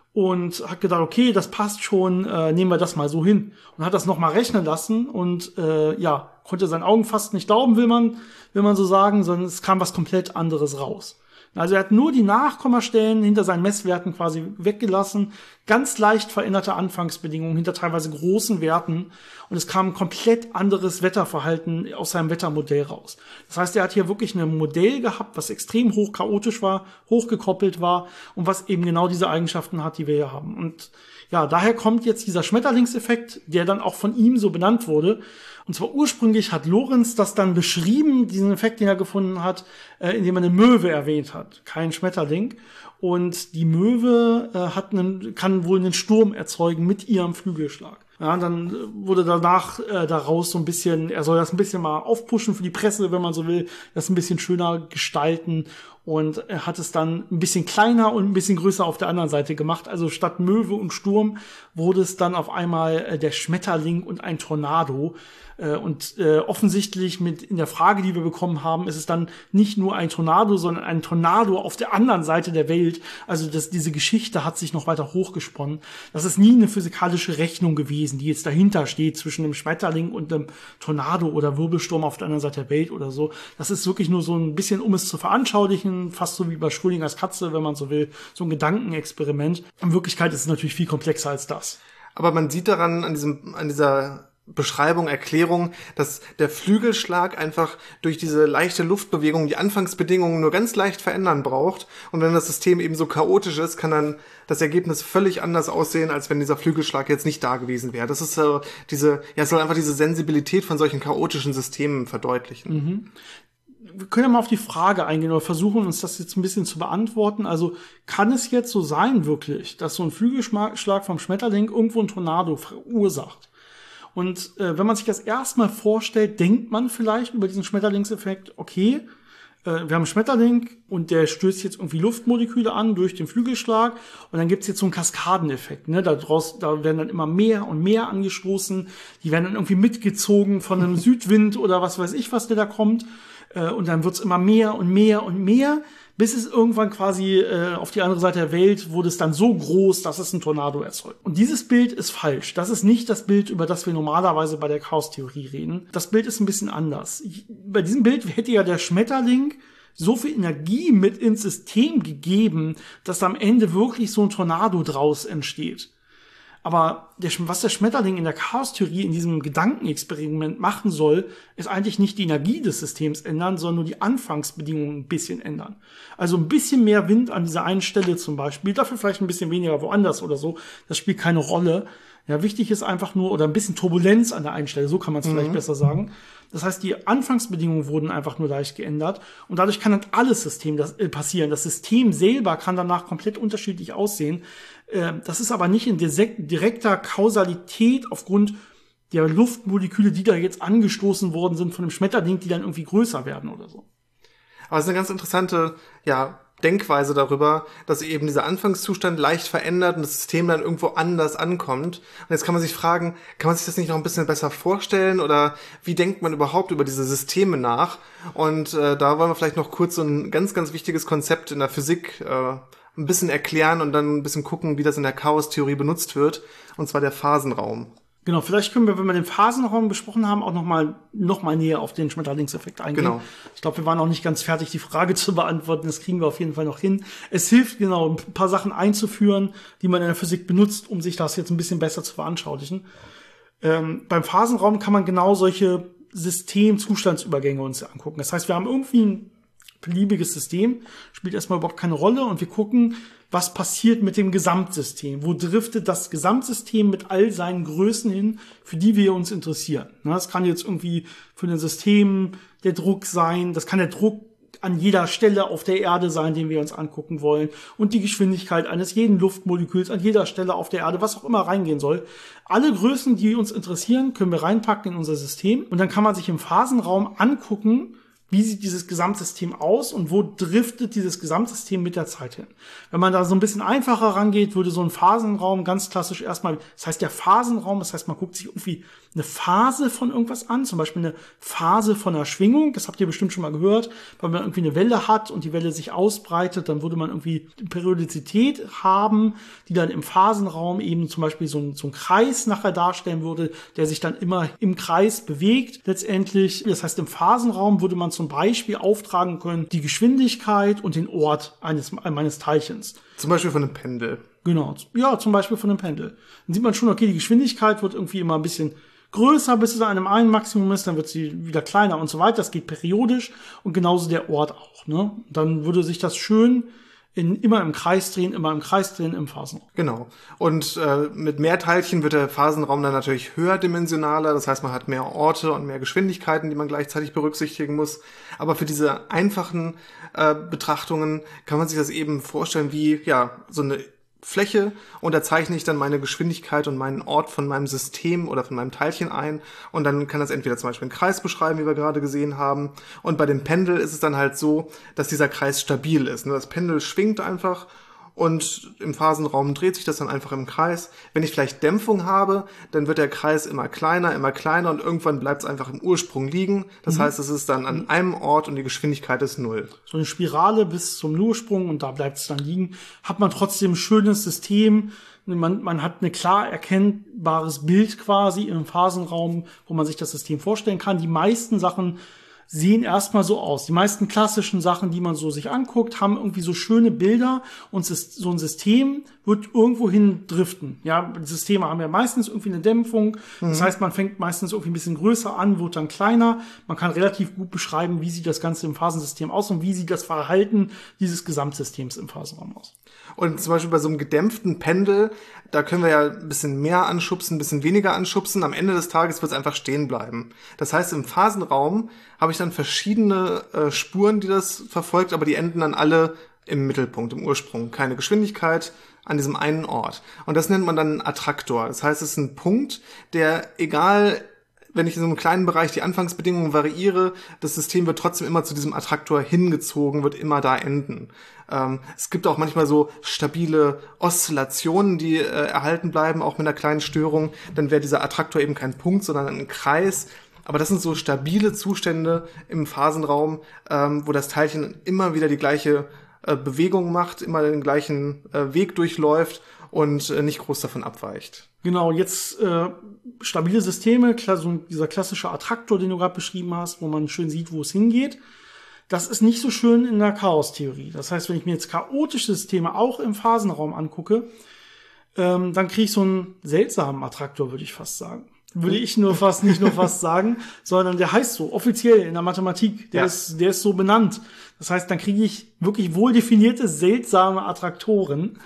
Und hat gedacht, okay, das passt schon, äh, nehmen wir das mal so hin. Und hat das nochmal rechnen lassen und äh, ja, konnte seinen Augen fast nicht glauben, will man, will man so sagen, sondern es kam was komplett anderes raus. Also er hat nur die Nachkommastellen hinter seinen Messwerten quasi weggelassen, ganz leicht veränderte Anfangsbedingungen hinter teilweise großen Werten und es kam ein komplett anderes Wetterverhalten aus seinem Wettermodell raus. Das heißt, er hat hier wirklich ein Modell gehabt, was extrem hoch chaotisch war, hochgekoppelt war und was eben genau diese Eigenschaften hat, die wir hier haben. Und ja, daher kommt jetzt dieser Schmetterlingseffekt, der dann auch von ihm so benannt wurde. Und zwar ursprünglich hat Lorenz das dann beschrieben, diesen Effekt, den er gefunden hat, äh, indem er eine Möwe erwähnt hat, kein Schmetterling. Und die Möwe äh, hat einen, kann wohl einen Sturm erzeugen mit ihrem Flügelschlag. Ja, dann wurde danach äh, daraus so ein bisschen, er soll das ein bisschen mal aufpushen für die Presse, wenn man so will, das ein bisschen schöner gestalten. Und er hat es dann ein bisschen kleiner und ein bisschen größer auf der anderen Seite gemacht. Also statt Möwe und Sturm wurde es dann auf einmal äh, der Schmetterling und ein Tornado. Äh, und äh, offensichtlich mit in der Frage, die wir bekommen haben, ist es dann nicht nur ein Tornado, sondern ein Tornado auf der anderen Seite der Welt. Also das, diese Geschichte hat sich noch weiter hochgesponnen. Das ist nie eine physikalische Rechnung gewesen, die jetzt dahinter steht zwischen dem Schmetterling und dem Tornado oder Wirbelsturm auf der anderen Seite der Welt oder so. Das ist wirklich nur so ein bisschen, um es zu veranschaulichen, fast so wie bei Schrödingers Katze, wenn man so will, so ein Gedankenexperiment. In Wirklichkeit ist es natürlich viel komplexer als das. Aber man sieht daran, an diesem, an dieser Beschreibung, Erklärung, dass der Flügelschlag einfach durch diese leichte Luftbewegung die Anfangsbedingungen nur ganz leicht verändern braucht. Und wenn das System eben so chaotisch ist, kann dann das Ergebnis völlig anders aussehen, als wenn dieser Flügelschlag jetzt nicht da gewesen wäre. Das ist äh, diese, ja, es soll einfach diese Sensibilität von solchen chaotischen Systemen verdeutlichen. Mhm. Wir können ja mal auf die Frage eingehen oder versuchen, uns das jetzt ein bisschen zu beantworten. Also kann es jetzt so sein wirklich, dass so ein Flügelschlag vom Schmetterling irgendwo ein Tornado verursacht? Und äh, wenn man sich das erstmal vorstellt, denkt man vielleicht über diesen Schmetterlingseffekt, okay, äh, wir haben einen Schmetterling und der stößt jetzt irgendwie Luftmoleküle an durch den Flügelschlag und dann gibt's jetzt so einen Kaskadeneffekt. Ne? Da, draus, da werden dann immer mehr und mehr angestoßen, die werden dann irgendwie mitgezogen von einem Südwind oder was weiß ich, was der da kommt. Und dann wird's immer mehr und mehr und mehr, bis es irgendwann quasi äh, auf die andere Seite der Welt wurde es dann so groß, dass es ein Tornado erzeugt. Und dieses Bild ist falsch. Das ist nicht das Bild, über das wir normalerweise bei der Chaostheorie reden. Das Bild ist ein bisschen anders. Ich, bei diesem Bild hätte ja der Schmetterling so viel Energie mit ins System gegeben, dass am Ende wirklich so ein Tornado draus entsteht. Aber der, was der Schmetterling in der Chaostheorie in diesem Gedankenexperiment machen soll, ist eigentlich nicht die Energie des Systems ändern, sondern nur die Anfangsbedingungen ein bisschen ändern. Also ein bisschen mehr Wind an dieser einen Stelle zum Beispiel, dafür vielleicht ein bisschen weniger woanders oder so. Das spielt keine Rolle. Ja, wichtig ist einfach nur, oder ein bisschen Turbulenz an der einen Stelle, so kann man es mhm. vielleicht besser sagen. Das heißt, die Anfangsbedingungen wurden einfach nur leicht geändert und dadurch kann dann alles System das, äh, passieren. Das System selber kann danach komplett unterschiedlich aussehen. Äh, das ist aber nicht in direkter Kausalität aufgrund der Luftmoleküle, die da jetzt angestoßen worden sind von dem Schmetterling, die dann irgendwie größer werden oder so. Aber es ist eine ganz interessante, ja, Denkweise darüber, dass eben dieser Anfangszustand leicht verändert und das System dann irgendwo anders ankommt. Und jetzt kann man sich fragen, kann man sich das nicht noch ein bisschen besser vorstellen oder wie denkt man überhaupt über diese Systeme nach? Und äh, da wollen wir vielleicht noch kurz so ein ganz, ganz wichtiges Konzept in der Physik äh, ein bisschen erklären und dann ein bisschen gucken, wie das in der Chaostheorie benutzt wird, und zwar der Phasenraum. Genau, vielleicht können wir, wenn wir den Phasenraum besprochen haben, auch noch mal, noch mal näher auf den Schmetterlingseffekt eingehen. Genau. Ich glaube, wir waren auch nicht ganz fertig, die Frage zu beantworten. Das kriegen wir auf jeden Fall noch hin. Es hilft, genau, ein paar Sachen einzuführen, die man in der Physik benutzt, um sich das jetzt ein bisschen besser zu veranschaulichen. Ähm, beim Phasenraum kann man genau solche System-Zustandsübergänge uns angucken. Das heißt, wir haben irgendwie ein beliebiges System, spielt erstmal überhaupt keine Rolle und wir gucken, was passiert mit dem Gesamtsystem? Wo driftet das Gesamtsystem mit all seinen Größen hin, für die wir uns interessieren? Das kann jetzt irgendwie für ein System der Druck sein, das kann der Druck an jeder Stelle auf der Erde sein, den wir uns angucken wollen, und die Geschwindigkeit eines jeden Luftmoleküls an jeder Stelle auf der Erde, was auch immer reingehen soll. Alle Größen, die uns interessieren, können wir reinpacken in unser System und dann kann man sich im Phasenraum angucken, wie sieht dieses Gesamtsystem aus und wo driftet dieses Gesamtsystem mit der Zeit hin. Wenn man da so ein bisschen einfacher rangeht, würde so ein Phasenraum ganz klassisch erstmal, das heißt der Phasenraum, das heißt man guckt sich irgendwie eine Phase von irgendwas an, zum Beispiel eine Phase von einer Schwingung, das habt ihr bestimmt schon mal gehört, weil man irgendwie eine Welle hat und die Welle sich ausbreitet, dann würde man irgendwie Periodizität haben, die dann im Phasenraum eben zum Beispiel so ein, so ein Kreis nachher darstellen würde, der sich dann immer im Kreis bewegt letztendlich. Das heißt, im Phasenraum würde man zum Beispiel auftragen können, die Geschwindigkeit und den Ort eines, meines Teilchens. Zum Beispiel von einem Pendel. Genau, ja, zum Beispiel von einem Pendel. Dann sieht man schon, okay, die Geschwindigkeit wird irgendwie immer ein bisschen größer, bis es an einem einen Maximum ist, dann wird sie wieder kleiner und so weiter. Das geht periodisch und genauso der Ort auch. Ne? Dann würde sich das schön in, immer im Kreis drehen, immer im Kreis drehen im Phasenraum. Genau. Und äh, mit mehr Teilchen wird der Phasenraum dann natürlich höherdimensionaler. Das heißt, man hat mehr Orte und mehr Geschwindigkeiten, die man gleichzeitig berücksichtigen muss. Aber für diese einfachen äh, Betrachtungen kann man sich das eben vorstellen wie ja so eine Fläche, und da zeichne ich dann meine Geschwindigkeit und meinen Ort von meinem System oder von meinem Teilchen ein, und dann kann das entweder zum Beispiel einen Kreis beschreiben, wie wir gerade gesehen haben, und bei dem Pendel ist es dann halt so, dass dieser Kreis stabil ist. Das Pendel schwingt einfach und im Phasenraum dreht sich das dann einfach im Kreis. Wenn ich vielleicht Dämpfung habe, dann wird der Kreis immer kleiner, immer kleiner und irgendwann bleibt es einfach im Ursprung liegen. Das mhm. heißt, es ist dann an einem Ort und die Geschwindigkeit ist null. So eine Spirale bis zum Ursprung und da bleibt es dann liegen. Hat man trotzdem ein schönes System. Man, man hat ein klar erkennbares Bild quasi im Phasenraum, wo man sich das System vorstellen kann. Die meisten Sachen sehen erstmal so aus. Die meisten klassischen Sachen, die man so sich anguckt, haben irgendwie so schöne Bilder und so ein System wird irgendwo hin driften. Ja, die Systeme haben ja meistens irgendwie eine Dämpfung. Mhm. Das heißt, man fängt meistens irgendwie ein bisschen größer an, wird dann kleiner. Man kann relativ gut beschreiben, wie sieht das Ganze im Phasensystem aus und wie sieht das Verhalten dieses Gesamtsystems im Phasenraum aus. Und zum Beispiel bei so einem gedämpften Pendel, da können wir ja ein bisschen mehr anschubsen, ein bisschen weniger anschubsen. Am Ende des Tages wird es einfach stehen bleiben. Das heißt, im Phasenraum habe ich dann verschiedene äh, Spuren, die das verfolgt, aber die enden dann alle im Mittelpunkt, im Ursprung. Keine Geschwindigkeit an diesem einen Ort. Und das nennt man dann einen Attraktor. Das heißt, es ist ein Punkt, der, egal, wenn ich in so einem kleinen Bereich die Anfangsbedingungen variiere, das System wird trotzdem immer zu diesem Attraktor hingezogen, wird immer da enden. Ähm, es gibt auch manchmal so stabile Oszillationen, die äh, erhalten bleiben, auch mit einer kleinen Störung. Dann wäre dieser Attraktor eben kein Punkt, sondern ein Kreis. Aber das sind so stabile Zustände im Phasenraum, ähm, wo das Teilchen immer wieder die gleiche äh, Bewegung macht, immer den gleichen äh, Weg durchläuft und äh, nicht groß davon abweicht. Genau, jetzt äh, stabile Systeme, klar, so dieser klassische Attraktor, den du gerade beschrieben hast, wo man schön sieht, wo es hingeht. Das ist nicht so schön in der Chaostheorie. Das heißt, wenn ich mir jetzt chaotische Systeme auch im Phasenraum angucke, ähm, dann kriege ich so einen seltsamen Attraktor, würde ich fast sagen. Würde ich nur fast, nicht nur fast sagen, sondern der heißt so, offiziell in der Mathematik, der ja. ist, der ist so benannt. Das heißt, dann kriege ich wirklich wohl definierte, seltsame Attraktoren.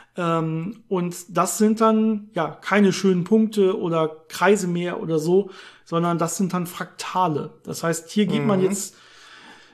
Ähm, und das sind dann, ja, keine schönen Punkte oder Kreise mehr oder so, sondern das sind dann Fraktale. Das heißt, hier geht mhm. man jetzt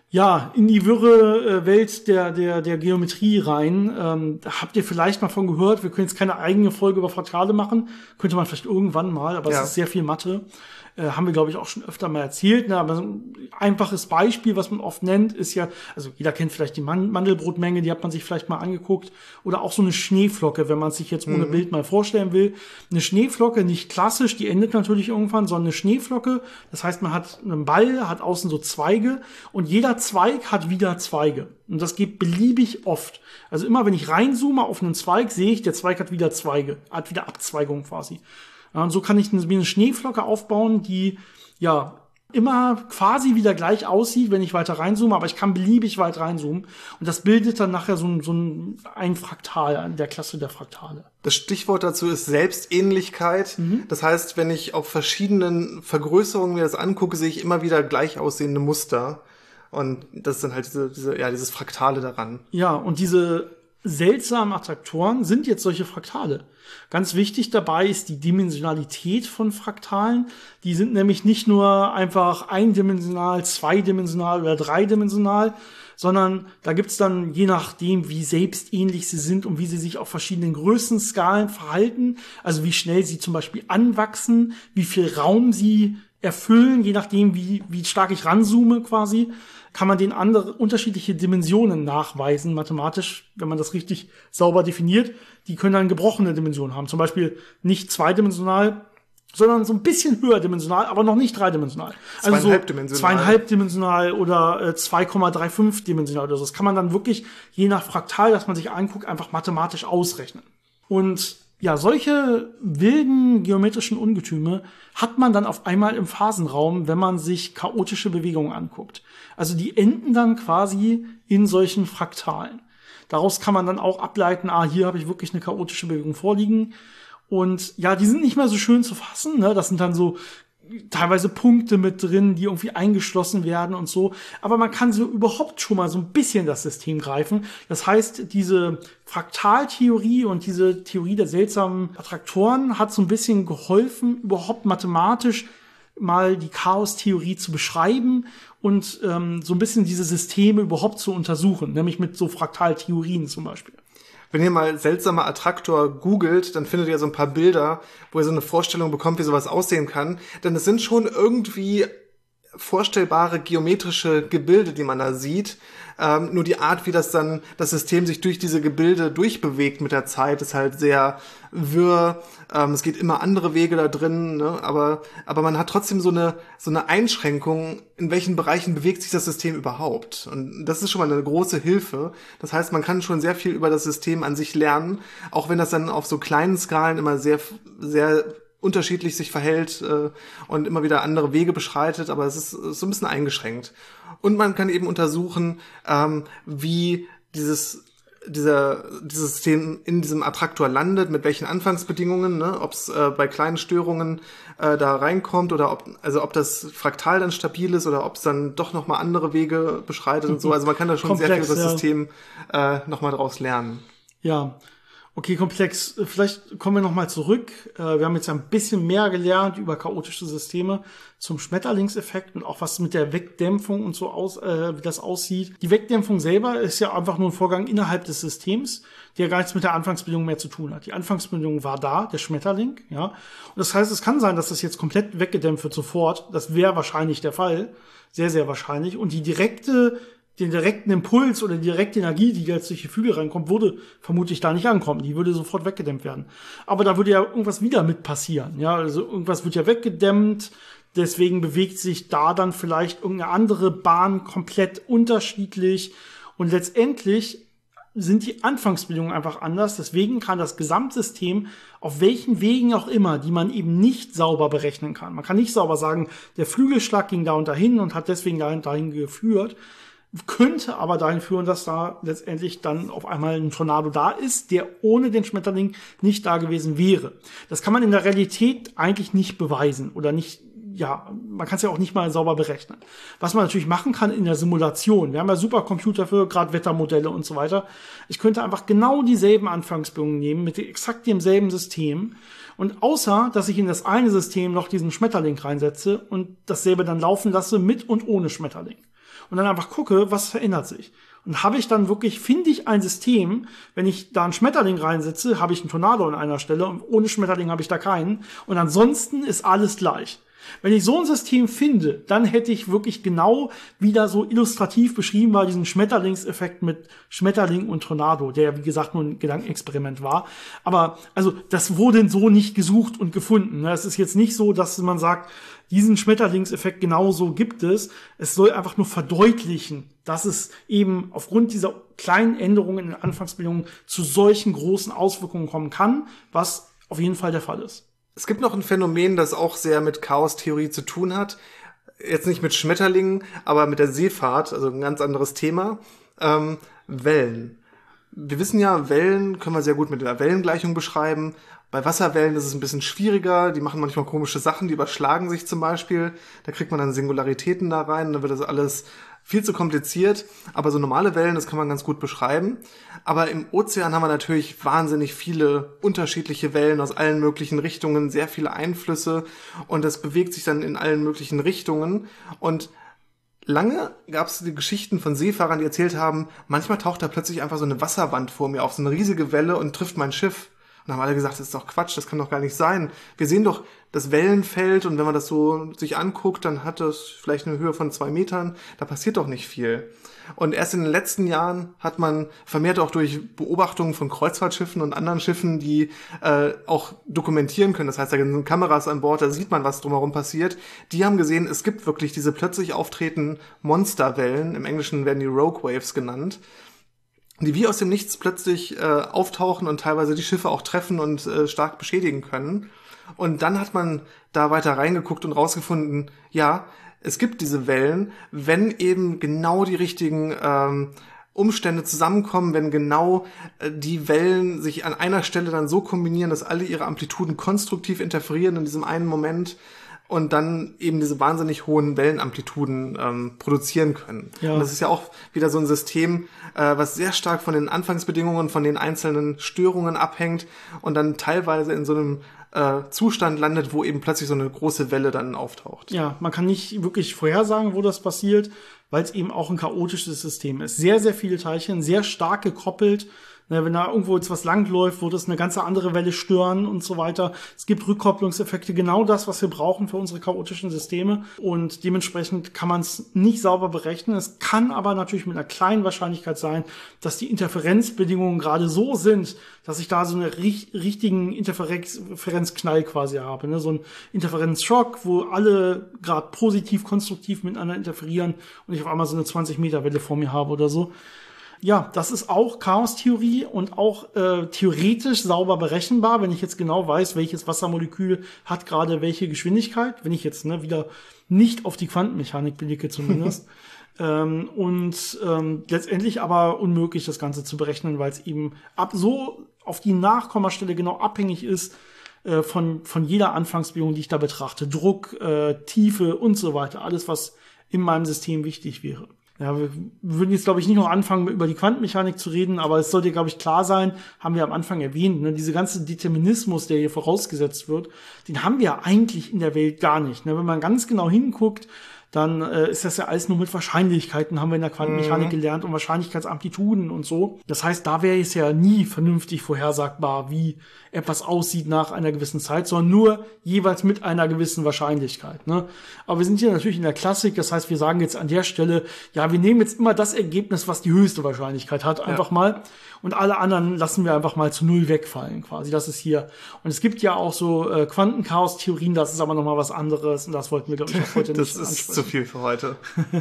Ja, in die wirre äh, Welt der, der, der Geometrie rein. Ähm, da habt ihr vielleicht mal von gehört. Wir können jetzt keine eigene Folge über Fraktale machen. Könnte man vielleicht irgendwann mal, aber Ja. es ist sehr viel Mathe. Äh, haben wir, glaube ich, auch schon öfter mal erzählt. Ne? Aber so ein einfaches Beispiel, was man oft nennt, ist ja, also jeder kennt vielleicht die Man- Mandelbrotmenge, die hat man sich vielleicht mal angeguckt. Oder auch so eine Schneeflocke, wenn man es sich jetzt ohne Mhm. Bild mal vorstellen will. Eine Schneeflocke, nicht klassisch, die endet natürlich irgendwann, sondern eine Schneeflocke. Das heißt, man hat einen Ball, hat außen so Zweige und jeder Zweig hat wieder Zweige. Und das geht beliebig oft. Also immer, wenn ich reinzoome auf einen Zweig, sehe ich, der Zweig hat wieder Zweige, hat wieder Abzweigung quasi. Ja, und so kann ich eine, eine Schneeflocke aufbauen, die ja immer quasi wieder gleich aussieht, wenn ich weiter reinzoome, aber ich kann beliebig weit reinzoomen. Und das bildet dann nachher so ein, so ein, ein Fraktal an der Klasse der Fraktale. Das Stichwort dazu ist Selbstähnlichkeit. Mhm. Das heißt, wenn ich auf verschiedenen Vergrößerungen mir das angucke, sehe ich immer wieder gleich aussehende Muster. Und das ist dann halt diese, diese, ja, dieses Fraktale daran. Ja, und diese seltsamen Attraktoren sind jetzt solche Fraktale. Ganz wichtig dabei ist die Dimensionalität von Fraktalen. Die sind nämlich nicht nur einfach eindimensional, zweidimensional oder dreidimensional, sondern da gibt's dann, je nachdem, wie selbstähnlich sie sind und wie sie sich auf verschiedenen Größenskalen verhalten, also wie schnell sie zum Beispiel anwachsen, wie viel Raum sie erfüllen, je nachdem, wie, wie stark ich ranzoome quasi, kann man den andere unterschiedliche Dimensionen nachweisen, mathematisch, wenn man das richtig sauber definiert. Die können dann gebrochene Dimensionen haben. Zum Beispiel nicht zweidimensional, sondern so ein bisschen höherdimensional, aber noch nicht dreidimensional. Also so Zweieinhalbdimensional. zweieinhalbdimensional oder äh, zwei Komma fünfunddreißig dimensional oder so. Das kann man dann wirklich, je nach Fraktal, das man sich anguckt, einfach mathematisch ausrechnen. Und ja, solche wilden geometrischen Ungetüme hat man dann auf einmal im Phasenraum, wenn man sich chaotische Bewegungen anguckt. Also die enden dann quasi in solchen Fraktalen. Daraus kann man dann auch ableiten, ah, hier habe ich wirklich eine chaotische Bewegung vorliegen. Und ja, die sind nicht mehr so schön zu fassen, ne? Das sind dann so teilweise Punkte mit drin, die irgendwie eingeschlossen werden und so. Aber man kann so überhaupt schon mal so ein bisschen das System greifen. Das heißt, diese Fraktaltheorie und diese Theorie der seltsamen Attraktoren hat so ein bisschen geholfen, überhaupt mathematisch mal die Chaostheorie zu beschreiben und ähm, so ein bisschen diese Systeme überhaupt zu untersuchen, nämlich mit so Fraktaltheorien zum Beispiel. Wenn ihr mal seltsamer Attraktor googelt, dann findet ihr so ein paar Bilder, wo ihr so eine Vorstellung bekommt, wie sowas aussehen kann. Denn es sind schon irgendwie vorstellbare geometrische Gebilde, die man da sieht. Ähm, nur die Art, wie das dann, das System sich durch diese Gebilde durchbewegt mit der Zeit, ist halt sehr wirr. Ähm, es geht immer andere Wege da drin, ne? aber, aber man hat trotzdem so eine, so eine Einschränkung, in welchen Bereichen bewegt sich das System überhaupt. Und das ist schon mal eine große Hilfe. Das heißt, man kann schon sehr viel über das System an sich lernen, auch wenn das dann auf so kleinen Skalen immer sehr, sehr unterschiedlich sich verhält äh, und immer wieder andere Wege beschreitet, aber es ist, ist so ein bisschen eingeschränkt. Und man kann eben untersuchen, ähm, wie dieses dieser dieses System in diesem Attraktor landet, mit welchen Anfangsbedingungen, ne, ob es äh, bei kleinen Störungen äh, da reinkommt oder ob also ob das Fraktal dann stabil ist oder ob es dann doch noch mal andere Wege beschreitet und so. Also man kann da schon Komplex, sehr viel über das ja. System äh, noch mal draus lernen. Ja, okay, komplex. Vielleicht kommen wir noch mal zurück. Wir haben jetzt ein bisschen mehr gelernt über chaotische Systeme zum Schmetterlingseffekt und auch was mit der Wegdämpfung und so aus, äh, wie das aussieht. Die Wegdämpfung selber ist ja einfach nur ein Vorgang innerhalb des Systems, der gar nichts mit der Anfangsbedingung mehr zu tun hat. Die Anfangsbedingung war da, der Schmetterling, ja. Und das heißt, es kann sein, dass das jetzt komplett weggedämpft wird sofort. Das wäre wahrscheinlich der Fall. Sehr, sehr wahrscheinlich. Und die direkte den direkten Impuls oder die direkte Energie, die jetzt durch die Flügel reinkommt, würde vermutlich da nicht ankommen. Die würde sofort weggedämmt werden. Aber da würde ja irgendwas wieder mit passieren. Ja, also irgendwas wird ja weggedämmt. Deswegen bewegt sich da dann vielleicht irgendeine andere Bahn komplett unterschiedlich. Und letztendlich sind die Anfangsbedingungen einfach anders. Deswegen kann das Gesamtsystem auf welchen Wegen auch immer, die man eben nicht sauber berechnen kann. Man kann nicht sauber sagen, der Flügelschlag ging da und dahin und hat deswegen dahin, dahin geführt. Könnte aber dahin führen, dass da letztendlich dann auf einmal ein Tornado da ist, der ohne den Schmetterling nicht da gewesen wäre. Das kann man in der Realität eigentlich nicht beweisen oder nicht, ja, man kann es ja auch nicht mal sauber berechnen. Was man natürlich machen kann in der Simulation, wir haben ja Supercomputer für gerade Wettermodelle und so weiter. Ich könnte einfach genau dieselben Anfangsbedingungen nehmen mit exakt demselben System und außer, dass ich in das eine System noch diesen Schmetterling reinsetze und dasselbe dann laufen lasse mit und ohne Schmetterling. und dann einfach gucke, was verändert sich. Und habe ich dann wirklich, finde ich ein System, wenn ich da einen Schmetterling reinsetze, habe ich einen Tornado an einer Stelle und ohne Schmetterling habe ich da keinen. Und ansonsten ist alles gleich. Wenn ich so ein System finde, dann hätte ich wirklich genau wieder so illustrativ beschrieben war, diesen Schmetterlingseffekt mit Schmetterling und Tornado, der ja, wie gesagt, nur ein Gedankenexperiment war. Aber also das wurde so nicht gesucht und gefunden. Es ist jetzt nicht so, dass man sagt, diesen Schmetterlingseffekt genauso gibt es. Es soll einfach nur verdeutlichen, dass es eben aufgrund dieser kleinen Änderungen in den Anfangsbedingungen zu solchen großen Auswirkungen kommen kann, was auf jeden Fall der Fall ist. Es gibt noch ein Phänomen, das auch sehr mit Chaostheorie zu tun hat. Jetzt nicht mit Schmetterlingen, aber mit der Seefahrt, also ein ganz anderes Thema. Ähm, Wellen. Wir wissen ja, Wellen können wir sehr gut mit der Wellengleichung beschreiben. Bei Wasserwellen ist es ein bisschen schwieriger. Die machen manchmal komische Sachen, die überschlagen sich zum Beispiel. Da kriegt man dann Singularitäten da rein, dann wird das alles viel zu kompliziert. Aber so normale Wellen, das kann man ganz gut beschreiben. Aber im Ozean haben wir natürlich wahnsinnig viele unterschiedliche Wellen aus allen möglichen Richtungen, sehr viele Einflüsse und das bewegt sich dann in allen möglichen Richtungen. Und lange gab es die Geschichten von Seefahrern, die erzählt haben, manchmal taucht da plötzlich einfach so eine Wasserwand vor mir auf, so eine riesige Welle und trifft mein Schiff. Und dann haben alle gesagt, das ist doch Quatsch, das kann doch gar nicht sein. Wir sehen doch das Wellenfeld und wenn man das so sich anguckt, dann hat das vielleicht eine Höhe von zwei Metern. Da passiert doch nicht viel. Und erst in den letzten Jahren hat man vermehrt auch durch Beobachtungen von Kreuzfahrtschiffen und anderen Schiffen, die äh, auch dokumentieren können, das heißt, da sind Kameras an Bord, da sieht man, was drumherum passiert. Die haben gesehen, es gibt wirklich diese plötzlich auftretenden Monsterwellen, im Englischen werden die Rogue Waves genannt, die wie aus dem Nichts plötzlich äh, auftauchen und teilweise die Schiffe auch treffen und äh, stark beschädigen können. Und dann hat man da weiter reingeguckt und rausgefunden, ja, es gibt diese Wellen, wenn eben genau die richtigen ähm, Umstände zusammenkommen, wenn genau äh, die Wellen sich an einer Stelle dann so kombinieren, dass alle ihre Amplituden konstruktiv interferieren in diesem einen Moment und dann eben diese wahnsinnig hohen Wellenamplituden ähm, produzieren können. Ja. Und das ist ja auch wieder so ein System, äh, was sehr stark von den Anfangsbedingungen, von den einzelnen Störungen abhängt und dann teilweise in so einem äh, Zustand landet, wo eben plötzlich so eine große Welle dann auftaucht. Ja, man kann nicht wirklich vorhersagen, wo das passiert, weil es eben auch ein chaotisches System ist. Sehr, sehr viele Teilchen, sehr stark gekoppelt. Wenn da irgendwo jetzt was langläuft, wird es eine ganz andere Welle stören und so weiter. Es gibt Rückkopplungseffekte, genau das, was wir brauchen für unsere chaotischen Systeme. Und dementsprechend kann man es nicht sauber berechnen. Es kann aber natürlich mit einer kleinen Wahrscheinlichkeit sein, dass die Interferenzbedingungen gerade so sind, dass ich da so einen richtigen Interferenzknall quasi habe. So ein Interferenzschock, wo alle gerade positiv, konstruktiv miteinander interferieren und ich auf einmal so eine zwanzig Meter Welle vor mir habe oder so. Ja, das ist auch Chaostheorie und auch äh, theoretisch sauber berechenbar, wenn ich jetzt genau weiß, welches Wassermolekül hat gerade welche Geschwindigkeit, wenn ich jetzt ne, wieder nicht auf die Quantenmechanik blicke zumindest. ähm, und ähm, letztendlich aber unmöglich, das Ganze zu berechnen, weil es eben ab so auf die Nachkommastelle genau abhängig ist äh, von von jeder Anfangsbedingung, die ich da betrachte. Druck, äh, Tiefe und so weiter. Alles, was in meinem System wichtig wäre. Ja, wir würden jetzt, glaube ich, nicht noch anfangen, über die Quantenmechanik zu reden, aber es sollte, glaube ich, klar sein, haben wir am Anfang erwähnt, ne, diese ganze Determinismus, der hier vorausgesetzt wird, den haben wir eigentlich in der Welt gar nicht. Ne? Wenn man ganz genau hinguckt, dann äh, ist das ja alles nur mit Wahrscheinlichkeiten, haben wir in der Quantenmechanik mhm. gelernt und Wahrscheinlichkeitsamplituden und so. Das heißt, da wäre es ja nie vernünftig vorhersagbar, wie etwas aussieht nach einer gewissen Zeit, sondern nur jeweils mit einer gewissen Wahrscheinlichkeit. Ne? Aber wir sind hier natürlich in der Klassik, das heißt, wir sagen jetzt an der Stelle, ja, wir nehmen jetzt immer das Ergebnis, was die höchste Wahrscheinlichkeit hat, einfach ja. mal. Und alle anderen lassen wir einfach mal zu null wegfallen, quasi. Das ist hier. Und es gibt ja auch so äh, Quantenchaos-Theorien, das ist aber nochmal was anderes. Und das wollten wir, glaube ich, auch heute das nicht ansprechen. Das ist zu viel für heute.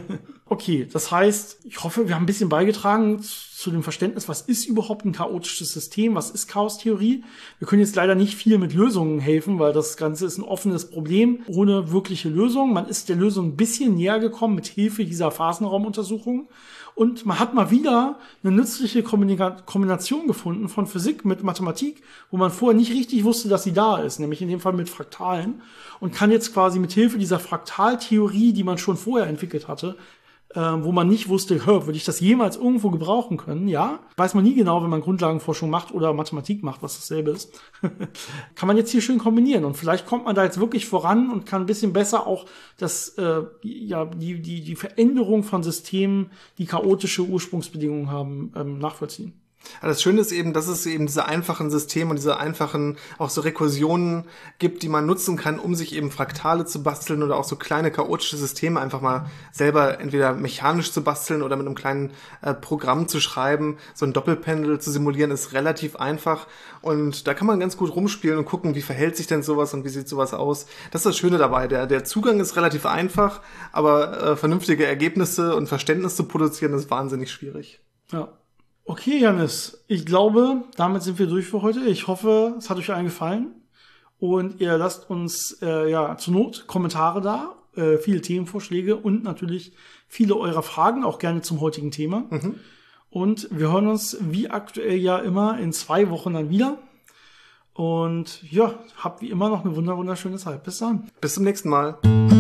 Okay, das heißt, ich hoffe, wir haben ein bisschen beigetragen zu dem Verständnis, was ist überhaupt ein chaotisches System, was ist Chaostheorie. Wir können jetzt leider nicht viel mit Lösungen helfen, weil das Ganze ist ein offenes Problem ohne wirkliche Lösung. Man ist der Lösung ein bisschen näher gekommen mit Hilfe dieser Phasenraumuntersuchung. Und man hat mal wieder eine nützliche Kombination gefunden von Physik mit Mathematik, wo man vorher nicht richtig wusste, dass sie da ist, nämlich in dem Fall mit Fraktalen. Und kann jetzt quasi mit Hilfe dieser Fraktaltheorie, die man schon vorher entwickelt hatte, äh, wo man nicht wusste, hör, würde ich das jemals irgendwo gebrauchen können? Ja, weiß man nie genau, wenn man Grundlagenforschung macht oder Mathematik macht, was dasselbe ist. Kann man jetzt hier schön kombinieren und vielleicht kommt man da jetzt wirklich voran und kann ein bisschen besser auch das, äh, ja, die, die, die Veränderung von Systemen, die chaotische Ursprungsbedingungen haben, ähm, nachvollziehen. Aber das Schöne ist eben, dass es eben diese einfachen Systeme und diese einfachen auch so Rekursionen gibt, die man nutzen kann, um sich eben Fraktale zu basteln oder auch so kleine chaotische Systeme einfach mal selber entweder mechanisch zu basteln oder mit einem kleinen äh, Programm zu schreiben. So ein Doppelpendel zu simulieren ist relativ einfach und da kann man ganz gut rumspielen und gucken, wie verhält sich denn sowas und wie sieht sowas aus. Das ist das Schöne dabei. Der, der Zugang ist relativ einfach, aber äh, vernünftige Ergebnisse und Verständnis zu produzieren ist wahnsinnig schwierig. Ja. Okay, Jannis, ich glaube, damit sind wir durch für heute. Ich hoffe, es hat euch allen gefallen und ihr lasst uns äh, ja zur Not Kommentare da, äh, viele Themenvorschläge und natürlich viele eurer Fragen, auch gerne zum heutigen Thema. Mhm. Und wir hören uns wie aktuell ja immer in zwei Wochen dann wieder. Und ja, habt wie immer noch eine wunderschöne Zeit. Bis dann. Bis zum nächsten Mal.